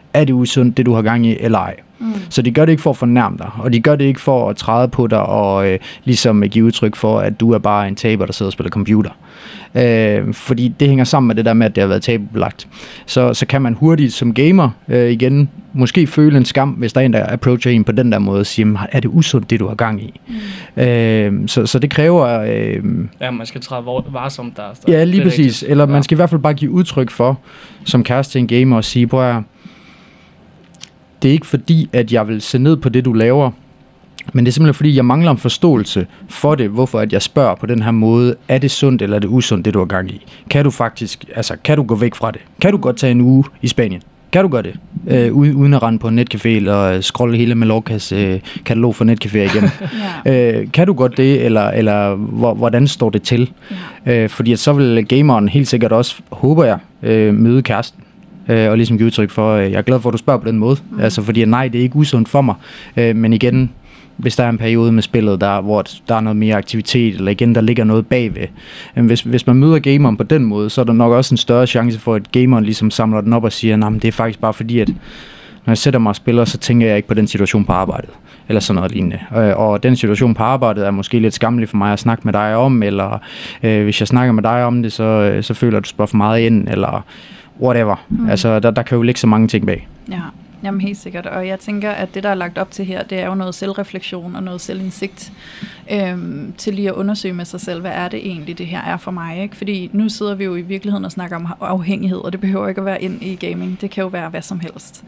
er det usundt, det du har gang i, eller ej. Så de gør det ikke for at fornærme dig, og de gør det ikke for at træde på dig og ligesom give udtryk for, at du er bare en taber, der sidder og spiller computer. Fordi det hænger sammen med det der med, at det har været tabubelagt. Så kan man hurtigt som gamer igen måske føle en skam, hvis der er en, der approacher en på den der måde og siger, er det usundt, det du har gang i? Så det kræver... ja, man skal træde varsomt der. Ja, lige præcis. Rigtigt. Eller man skal i hvert fald bare give udtryk for, som kæreste til en gamer, og sige, prøv, det er ikke fordi, at jeg vil se ned på det, du laver, men det er simpelthen fordi, jeg mangler en forståelse for det, hvorfor at jeg spørger på den her måde, er det sundt eller er det usundt, det du har gang i? Kan du faktisk, kan du gå væk fra det? Kan du godt tage en uge i Spanien? Kan du gøre det? Uden at rende på en netcafé eller scrolle hele Mallorcas katalog for netcaféer igen. Kan du godt det, eller hvordan står det til? Fordi at så vil gameren helt sikkert også, håber jeg, møde kæresten. Og ligesom give udtryk for, jeg er glad for, at du spørger på den måde. Altså, fordi nej, det er ikke usundt for mig. Men igen, hvis der er en periode med spillet, hvor der er noget mere aktivitet, eller igen, der ligger noget bagved. Hvis man møder gameren på den måde, så er der nok også en større chance for, at gameren ligesom samler den op og siger, nej, det er faktisk bare fordi, at når jeg sætter mig og spiller, så tænker jeg ikke på den situation på arbejdet. Eller sådan noget lignende. Og den situation på arbejdet er måske lidt skammelig for mig at snakke med dig om, eller hvis jeg snakker med dig om det, så føler du spørger for meget ind, eller whatever. Altså, der kan jo ligge så mange ting bag. Ja, jamen helt sikkert. Og jeg tænker, at det, der er lagt op til her, det er jo noget selvreflektion og noget selvindsigt til lige at undersøge med sig selv, hvad er det egentlig, det her er for mig, ikke? Fordi nu sidder vi jo i virkeligheden og snakker om afhængighed, og det behøver ikke at være ind i gaming. Det kan jo være hvad som helst.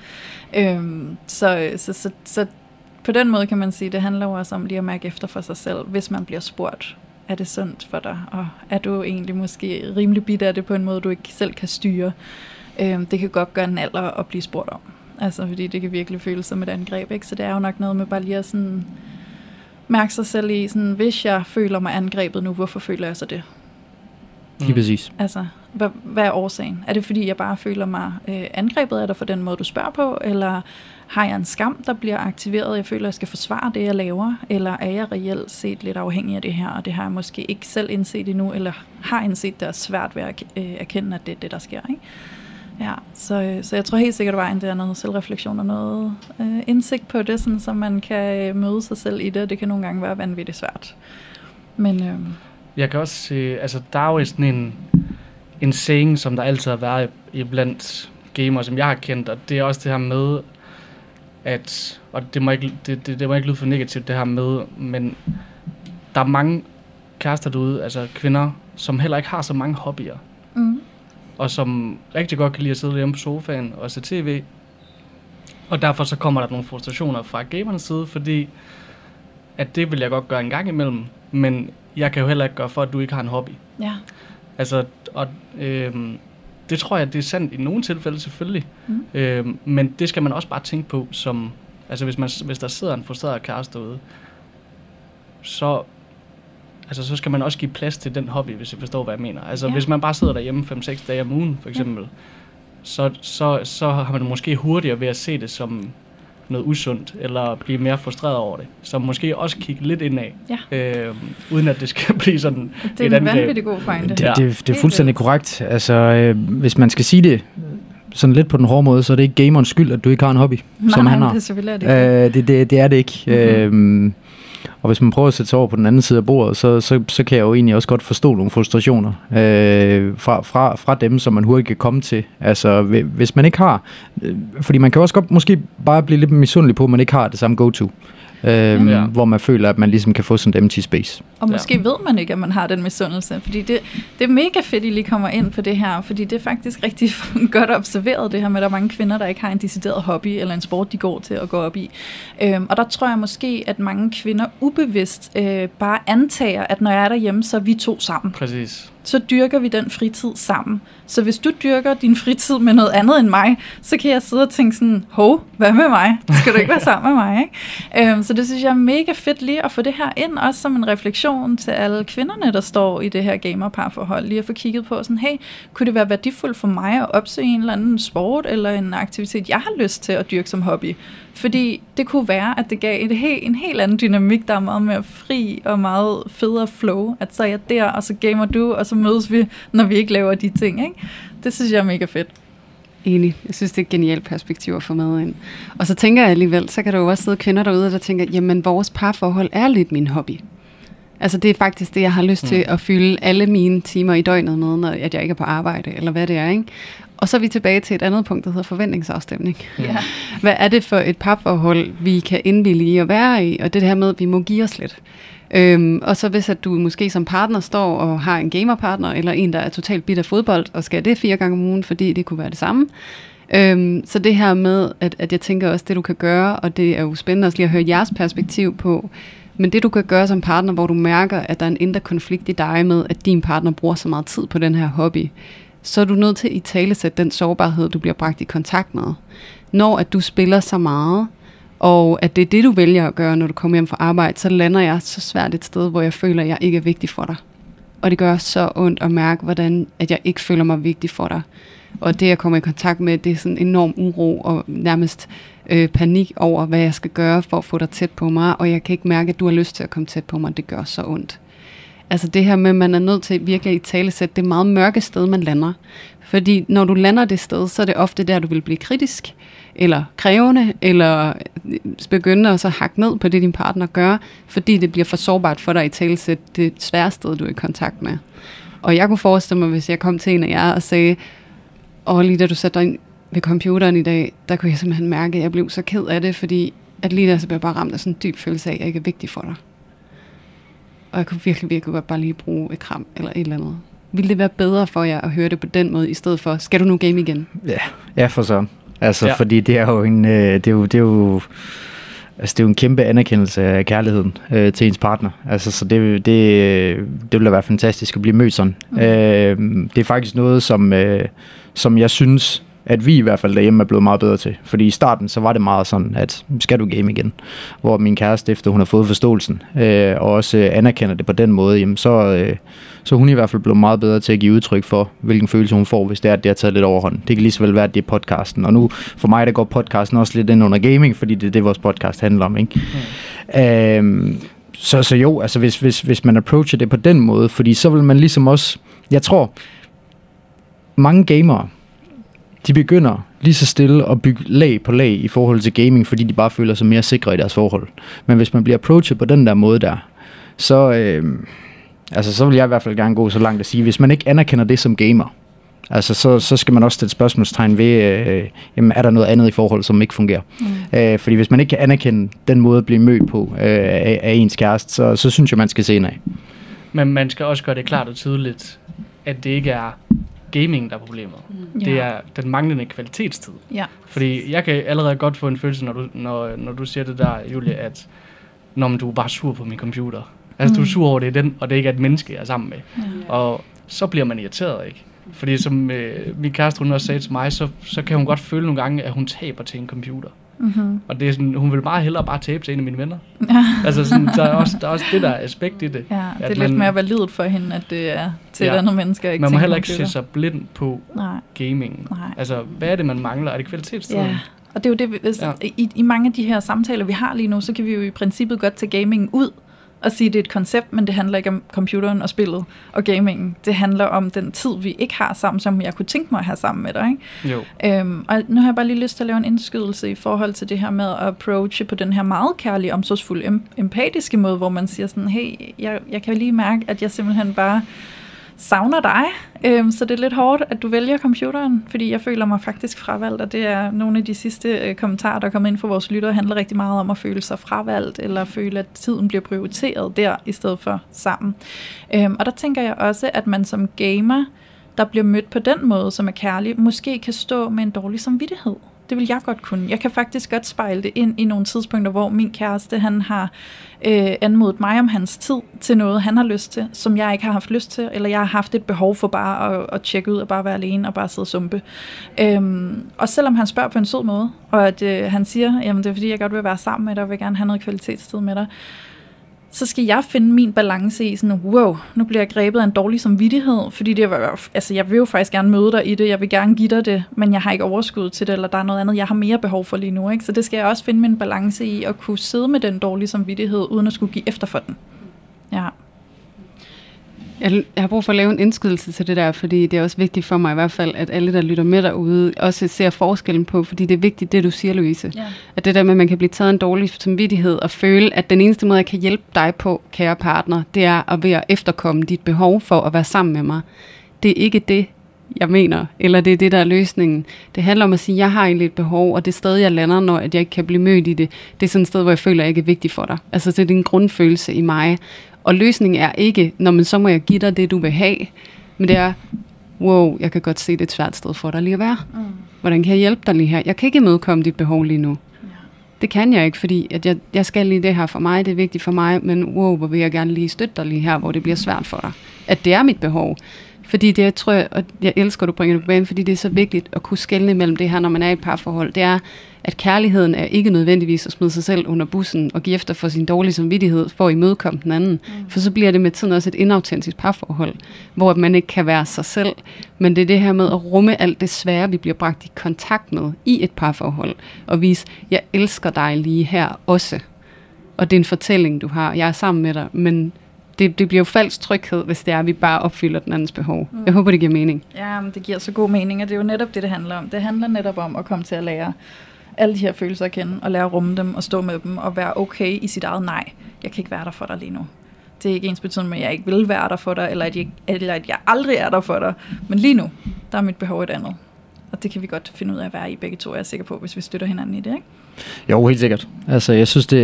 Så på den måde kan man sige, det handler jo også om lige at mærke efter for sig selv, hvis man bliver spurgt, er det sundt for dig, og er du egentlig måske rimelig bidt af det på en måde, du ikke selv kan styre. Det kan godt gøre en alder at blive spurgt om. Altså, fordi det kan virkelig føles som et angreb, ikke? Så det er jo nok noget med bare lige at sådan mærke sig selv i, sådan, hvis jeg føler mig angrebet nu, hvorfor føler jeg så det? Lige præcis. Altså, hvad er årsagen? Er det fordi, jeg bare føler mig angrebet af dig for den måde, du spørger på? Eller har jeg en skam, der bliver aktiveret? Jeg føler, jeg skal forsvare det, jeg laver? Eller er jeg reelt set lidt afhængig af det her, og det har jeg måske ikke selv indset endnu, eller har indset, det er svært ved at erkende, at det er det, der sker, ikke? Ja, så jeg tror helt sikkert, at vejen det er noget selvreflektion og noget indsigt på det, sådan, så man kan møde sig selv i det, og det kan nogle gange være vanvittigt svært. Men jeg kan også se, altså der er jo sådan en saying, som der altid har været blandt gamere, som jeg har kendt, og det er også det her med, at, og det må ikke lyde for negativt det her med, men der er mange kærester derude, altså kvinder, som heller ikke har så mange hobbyer. Og som rigtig godt kan lide at sidde hjemme på sofaen og se tv. Og derfor så kommer der nogle frustrationer fra gamernes side, fordi at det vil jeg godt gøre en gang imellem, men jeg kan jo heller ikke gøre for, at du ikke har en hobby. ja. Altså, og det tror jeg, det er sandt i nogle tilfælde selvfølgelig, men det skal man også bare tænke på, som, altså hvis der sidder en frustreret kæreste derude, så skal man også give plads til den hobby, hvis jeg forstår, hvad jeg mener. Altså, hvis man bare sidder derhjemme 5-6 dage om ugen, for eksempel, så har man måske hurtigere ved at se det som noget usundt, eller blive mere frustreret over det. Så måske også kigge lidt indad, uden at det skal blive sådan det er en vanvittig god pointe. Det er fuldstændig korrekt. Altså, hvis man skal sige det sådan lidt på den hårde måde, så er det ikke gamerens skyld, at du ikke har en hobby, som han har. Det er det ikke. Og hvis man prøver at sætte sig over på den anden side af bordet, så kan jeg jo egentlig også godt forstå nogle frustrationer fra dem, som man hurtigt kan komme til. Altså, hvis man ikke har... fordi man kan også godt måske bare blive lidt misundelig på, at man ikke har det samme go-to. Hvor man føler, at man ligesom kan få sådan en empty space. Og måske ved man ikke, at man har den misundelse, fordi det er mega fedt, I lige kommer ind på det her, fordi det er faktisk rigtig godt observeret, det her med, at der er mange kvinder, der ikke har en decideret hobby, eller en sport, de går til at gå op i. Og der tror jeg måske, at mange kvinder ubevidst bare antager, at når jeg er derhjemme, så er vi to sammen. Præcis. Så dyrker vi den fritid sammen. Så hvis du dyrker din fritid med noget andet end mig, så kan jeg sidde og tænke sådan, hvad med mig? Skal du ikke være sammen med mig? Ikke? Så det synes jeg er mega fedt lige at få det her ind, også som en refleksion til alle kvinderne, der står i det her gamerparforhold. Lige at få kigget på sådan, hey, kunne det være værdifuldt for mig at opsøge en eller anden sport eller en aktivitet, jeg har lyst til at dyrke som hobby? Fordi det kunne være, at det gav en helt anden dynamik, der er meget mere fri og meget federe flow. At så er jeg der, og så gamer du, og så mødes vi, når vi ikke laver de ting. Ikke? Det synes jeg er mega fedt. Enig. Jeg synes, det er et genialt perspektiv at få med ind. Og så tænker jeg alligevel, så kan der jo også sidde kvinder derude, der tænker, jamen vores parforhold er lidt min hobby. Altså det er faktisk det, jeg har lyst til at fylde alle mine timer i døgnet med, når jeg ikke er på arbejde, eller hvad det er, ikke? Og så er vi tilbage til et andet punkt, der hedder forventningsafstemning. Ja. Hvad er det for et parforhold, vi kan indvillige i at være i, og det her med, at vi må give os lidt. Og så hvis at du måske som partner står og har en gamerpartner, eller en, der er totalt bidt af fodbold, og skal det 4 gange om ugen, fordi det kunne være det samme. Så det her med, at jeg tænker også, det du kan gøre, og det er jo spændende også lige at høre jeres perspektiv på, men det du kan gøre som partner, hvor du mærker, at der er en indre konflikt i dig med, at din partner bruger så meget tid på den her hobby, så er du nødt til at italesætte den sårbarhed, du bliver bragt i kontakt med. Når at du spiller så meget, og at det er det, du vælger at gøre, når du kommer hjem fra arbejde, så lander jeg så svært et sted, hvor jeg føler, at jeg ikke er vigtig for dig. Og det gør så ondt at mærke, hvordan at jeg ikke føler mig vigtig for dig. Og det, jeg kommer i kontakt med, det er sådan en enorm uro og nærmest panik over, hvad jeg skal gøre for at få dig tæt på mig, og jeg kan ikke mærke, at du har lyst til at komme tæt på mig. Det gør så ondt. Altså det her med, at man er nødt til virkelig at italesætte det meget mørke sted, man lander. Fordi når du lander det sted, så er det ofte der, du vil blive kritisk, eller krævende, eller begynde at så hakke ned på det, din partner gør, fordi det bliver for sårbart for dig at italesætte det svære sted, du er i kontakt med. Og jeg kunne forestille mig, hvis jeg kom til en af jer og sagde, lige da du satte dig ind ved computeren i dag, der kunne jeg simpelthen mærke, at jeg blev så ked af det, fordi at lige der så blev jeg bare ramt af sådan en dyb følelse af, at jeg ikke er vigtig for dig. Og jeg kunne virkelig godt bare lige bruge et kram eller et eller andet. Ville det være bedre for jer at høre det på den måde, i stedet for, skal du nu game igen? Ja, for så. Altså, ja. Fordi det er jo en, det er jo en kæmpe anerkendelse af kærligheden til ens partner. Altså, så det vil da være fantastisk at blive mødt sådan. Det er faktisk noget, som jeg synes, at vi i hvert fald derhjemme er blevet meget bedre til. Fordi i starten, så var det meget sådan, at skal du game igen? Hvor min kæreste, efter hun har fået forståelsen, og også anerkender det på den måde, jamen så hun i hvert fald blevet meget bedre til at give udtryk for, hvilken følelse hun får, hvis det er, at det har taget lidt overhånd. Det kan lige så vel være, at det er podcasten. Og nu, for mig, der går podcasten også lidt ind under gaming, fordi det er det, vores podcast handler om, ikke? Så jo, altså hvis man approacher det på den måde, fordi så vil man ligesom også, jeg tror, mange gamere, de begynder lige så stille at bygge lag på lag i forhold til gaming, fordi de bare føler sig mere sikre i deres forhold. Men hvis man bliver approachet på den der måde der, så vil jeg i hvert fald gerne gå så langt at sige, hvis man ikke anerkender det som gamer, altså så skal man også stille spørgsmålstegn ved, jamen, er der noget andet i forhold, som ikke fungerer? Fordi hvis man ikke kan anerkende den måde at blive mødt på af ens kæreste, så synes jeg, man skal se af. Men man skal også gøre det klart og tydeligt, at det ikke er gaming, der er problemet. Det er den manglende kvalitetstid. Ja. Fordi jeg kan allerede godt få en følelse, når du siger det der, Julie, at når du er bare sur på min computer. Altså, du er sur over det den, og det ikke er et menneske, jeg er sammen med. Og så bliver man irriteret, ikke? Fordi som min kæreste, hun også sagde til mig, så kan hun godt føle nogle gange, at hun taber til en computer. Og det er sådan, hun vil meget hellere bare tabe til en af mine venner. Altså sådan, der er også det der aspekt i det. Ja, det er lidt mere validt for hende, at det er til et andet menneske. Ikke man må heller ikke se sig blind på gaming. Altså, hvad er det, man mangler? Er det kvalitetstiden? Ja. Og det er jo det, i mange af de her samtaler, vi har lige nu, så kan vi jo i princippet godt tage gamingen ud og sige, at det er et koncept, men det handler ikke om computeren og spillet og gamingen. Det handler om den tid, vi ikke har sammen, som jeg kunne tænke mig at have sammen med dig. Ikke? Jo. Og nu har jeg bare lige lyst til at lave en indskydelse i forhold til det her med at approache på den her meget kærlige, omsorgsfulde, empatiske måde, hvor man siger sådan, hey, jeg kan lige mærke, at jeg simpelthen bare savner dig, så det er lidt hårdt, at du vælger computeren, fordi jeg føler mig faktisk fravalgt, og det er nogle af de sidste kommentarer, der er kommet ind fra vores lyttere, handler rigtig meget om at føle sig fravalgt, eller føle, at tiden bliver prioriteret der, i stedet for sammen. Og der tænker jeg også, at man som gamer, der bliver mødt på den måde, som er kærlig, måske kan stå med en dårlig samvittighed. Det vil jeg godt kunne. Jeg kan faktisk godt spejle det ind i nogle tidspunkter, hvor min kæreste, han har anmodet mig om hans tid til noget, han har lyst til, som jeg ikke har haft lyst til, eller jeg har haft et behov for bare at tjekke ud og bare være alene og bare sidde og sumpe. Og selvom han spørger på en sød måde, og at han siger, jamen det er fordi, jeg godt vil være sammen med dig, og vil gerne have noget kvalitetstid med dig, så skal jeg finde min balance i sådan, wow, nu bliver jeg grebet af en dårlig samvittighed, fordi det var, altså jeg vil jo faktisk gerne møde dig i det, jeg vil gerne give dig det, men jeg har ikke overskud til det, eller der er noget andet, jeg har mere behov for lige nu, ikke? Så det skal jeg også finde min balance i, at kunne sidde med den dårlige samvittighed, uden at skulle give efter for den. Ja. Jeg har brug for at lave en indskydelse til det der, fordi det er også vigtigt for mig i hvert fald, at alle, der lytter med derude, også ser forskellen på, fordi det er vigtigt, det du siger, Louise. Ja. At det der med, at man kan blive taget en dårlig samvittighed og føle, at den eneste måde, jeg kan hjælpe dig på, kære partner, det er at ved at efterkomme dit behov for at være sammen med mig. Det er ikke det, jeg mener, eller det er det, der er løsningen. Det handler om at sige, at jeg har egentlig et behov, og det sted, jeg lander, når jeg ikke kan blive mødt i det, det er sådan et sted, hvor jeg føler, at jeg ikke er vigtig for dig. Altså, det er din grundfølelse i mig. Og løsningen er ikke, når man så må jeg give dig det, du vil have, men det er, wow, jeg kan godt se, det er et svært sted for dig lige at være. Hvordan kan jeg hjælpe dig lige her? Jeg kan ikke imødekomme dit behov lige nu. Det kan jeg ikke, fordi at jeg skal lige det her for mig, det er vigtigt for mig, men wow, hvor vil jeg gerne lige støtte dig lige her, hvor det bliver svært for dig. At det er mit behov. Fordi det, jeg tror, og jeg elsker, at du bringer det på banen, fordi det er så vigtigt at kunne skelne mellem det her, når man er i et parforhold. Det er, at kærligheden er ikke nødvendigvis at smide sig selv under bussen og give efter for sin dårlige samvittighed for at imødekomme den anden. For så bliver det med tiden også et inautentisk parforhold, hvor man ikke kan være sig selv. Men det er det her med at rumme alt det svære, vi bliver bragt i kontakt med i et parforhold. Og vise, jeg elsker dig lige her også. Og det er en fortælling, du har. Jeg er sammen med dig, men det bliver jo falsk tryghed, hvis det er, at vi bare opfylder den andens behov. Jeg håber, det giver mening. Ja, men det giver så god mening, og det er jo netop det handler om. Det handler netop om at komme til at lære alle de her følelser at kende, og lære at rumme dem, og stå med dem, og være okay i sit eget nej. Jeg kan ikke være der for dig lige nu. Det er ikke ensbetydende med, at jeg ikke vil være der for dig, eller at jeg aldrig er der for dig. Men lige nu, der er mit behov et andet. Og det kan vi godt finde ud af at være i begge to, jeg er sikker på, hvis vi støtter hinanden i det, ikke? Jo, helt sikkert. Altså, jeg synes,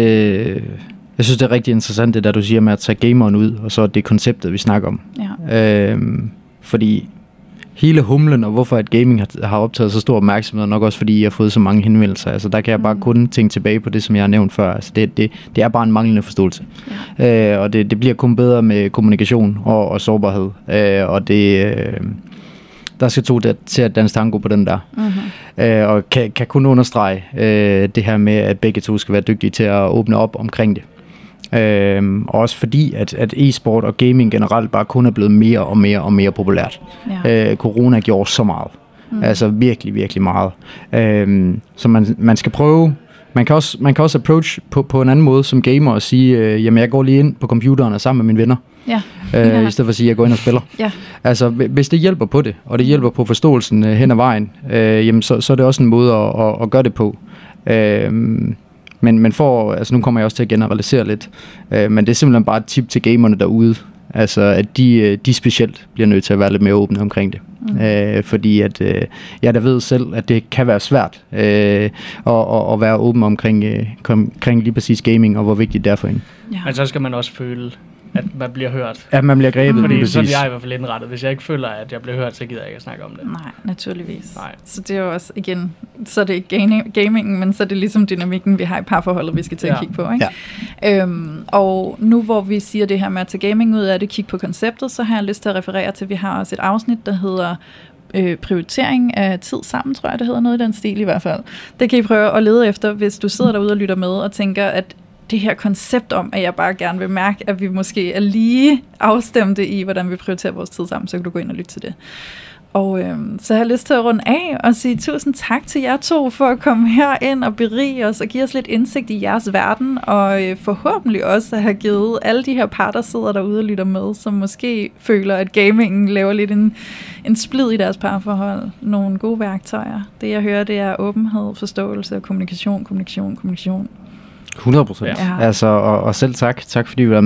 det er rigtig interessant, det der du siger med at tage gameren ud, og så det konceptet, vi snakker om. Ja. Fordi hele humlen, og hvorfor at gaming har optaget så stor opmærksomhed, nok også fordi jeg har fået så mange henvendelser. Altså, der kan jeg bare kun tænke tilbage på det, som jeg har nævnt før. Altså, det er bare en manglende forståelse. Ja. Og det bliver kun bedre med kommunikation og sårbarhed. Og det... Der skal to til at danse tango på den der. Og kan kun understrege det her med, at begge to skal være dygtige til at åbne op omkring det. Og også fordi, at e-sport og gaming generelt bare kun er blevet mere og mere og mere populært. Ja. Corona gjorde så meget. Altså virkelig, virkelig meget. Så man skal prøve... Man kan også approach på en anden måde som gamer og sige, jamen jeg går lige ind på computeren og sammen med mine venner. Ja. I stedet for at sige, at jeg går ind og spiller. Ja. Altså, hvis det hjælper på det, og det hjælper på forståelsen hen ad vejen, jamen, så er det også en måde at gøre det på. Men altså nu kommer jeg også til at generalisere lidt, men det er simpelthen bare et tip til gamerne derude, altså at de specielt bliver nødt til at være lidt mere åbne omkring det. Fordi at jeg da ved selv, at det kan være svært at være åben omkring lige præcis gaming, og hvor vigtigt det er for en. Ja. Men så skal man også føle, at man bliver hørt. At man bliver grebet. Fordi så er jeg i hvert fald indrettet. Hvis jeg ikke føler, at jeg bliver hørt, så gider jeg ikke at snakke om det. Nej, naturligvis. Nej. Så det er jo også, igen, så er det ikke gamingen, men så er det ligesom dynamikken, vi har i parforholdet, vi skal til at kigge på. Ikke? Ja. Og nu hvor vi siger det her med at tage gaming ud af det, kigge på konceptet, så har jeg lyst til at referere til, at vi har også et afsnit, der hedder prioritering af tid sammen, tror jeg, det hedder noget i den stil i hvert fald. Det kan I prøve at lede efter, hvis du sidder derude og lytter med og tænker, at det her koncept om, at jeg bare gerne vil mærke, at vi måske er lige afstemte i, hvordan vi prioriterer vores tid sammen, så kan du gå ind og lytte til det. Og så har jeg lyst til at runde af og sige tusind tak til jer to for at komme herind og berige os og give os lidt indsigt i jeres verden, og forhåbentlig også at have givet alle de her par, der sidder derude og lytter med, som måske føler, at gamingen laver lidt en splid i deres parforhold, nogle gode værktøjer. Det jeg hører, det er åbenhed, forståelse og kommunikation. 100%. Ja. Altså, og selv tak fordi vi var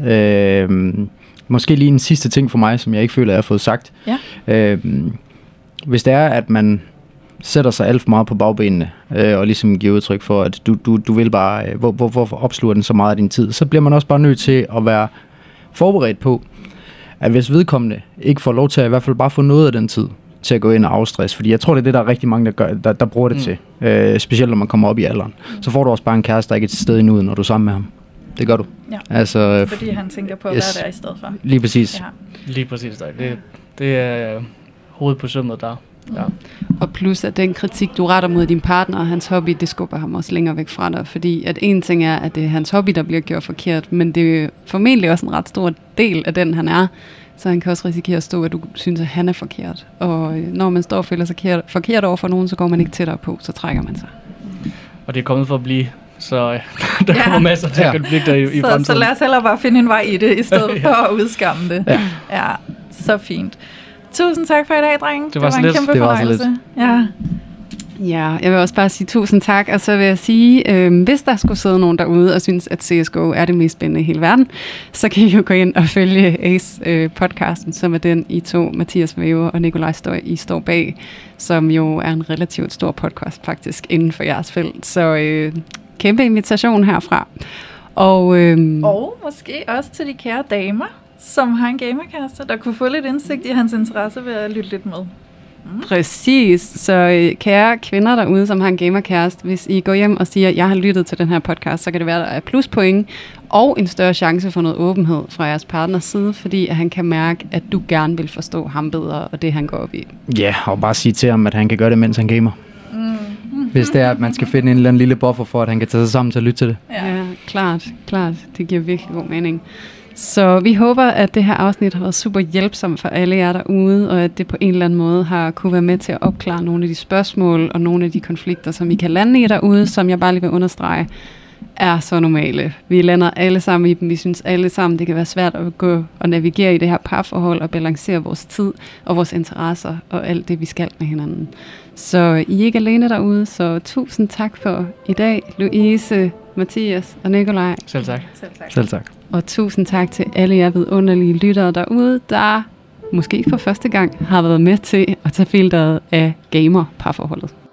med. Måske lige en sidste ting for mig, som jeg ikke føler, jeg har fået sagt. Ja. Hvis det er, at man sætter sig alt for meget på bagbenene, og ligesom giver udtryk for, at du vil bare, hvorfor opsluger den så meget af din tid, så bliver man også bare nødt til at være forberedt på, at hvis vedkommende ikke får lov til at i hvert fald bare få noget af den tid til at gå ind og afstresse, fordi jeg tror, det er det, der er rigtig mange, der bruger det til. Specielt når man kommer op i alderen. Så får du også bare en kæreste, der ikke er til stede i nuet, når du er sammen med ham. Det gør du. Ja, altså, fordi han tænker på at være der i stedet for. Lige præcis. Ja. Lige præcis. Det er hovedet på sømmet der. Ja. Og plus at den kritik, du retter mod din partner og hans hobby, det skubber ham også længere væk fra dig. Fordi at en ting er, at det er hans hobby, der bliver gjort forkert, men det er formentlig også en ret stor del af den, han er. Så han kan også risikere at stå, at du synes, at han er forkert. Og når man står og føler sig forkert over for nogen, så går man ikke tættere på, så trækker man sig. Og det er kommet for at blive Så der kommer masser til konflikter i fremtiden. Så lad os hellere bare finde en vej i det, i stedet for at udskamme det. Ja, så fint. Tusind tak for i dag, drenge. Det var en kæmpe fornøjelse. Ja, jeg vil også bare sige tusind tak, og så vil jeg sige, hvis der skulle sidde nogen derude og synes, at CSGO er det mest spændende i hele verden, så kan I jo gå ind og følge Ace-podcasten, som er den I to, Mathias Væver og Nikolaj står bag, som jo er en relativt stor podcast faktisk inden for jeres felt. Så kæmpe invitation herfra. Og måske også til de kære damer, som har en gamerkaster, der kunne få lidt indsigt i hans interesse ved at lytte lidt med. Præcis. Så kære kvinder derude, som har en gamerkæreste, hvis I går hjem og siger, at jeg har lyttet til den her podcast, så kan det være, at der er pluspoint og en større chance for noget åbenhed fra jeres partners side, fordi at han kan mærke, at du gerne vil forstå ham bedre og det, han går op i. Ja, og bare sige til ham, at han kan gøre det, mens han gamer. Hvis det er, at man skal finde en eller anden lille buffer for, at han kan tage sig sammen til at lytte til det. Ja, klart. Det giver virkelig god mening. Så vi håber, at det her afsnit har været super hjælpsomt for alle jer derude, og at det på en eller anden måde har kunne være med til at opklare nogle af de spørgsmål og nogle af de konflikter, som I kan lande i derude, som jeg bare lige vil understrege, er så normale. Vi lander alle sammen i dem. Vi synes alle sammen, det kan være svært at gå og navigere i det her parforhold og balancere vores tid og vores interesser og alt det, vi skal med hinanden. Så I er ikke alene derude, så tusind tak for i dag, Louise, Mathias og Nikolaj. Selv tak. Selv tak. Og tusind tak til alle jer vidunderlige lyttere derude, der måske for første gang har været med til at tage filteret af gamer-parforholdet.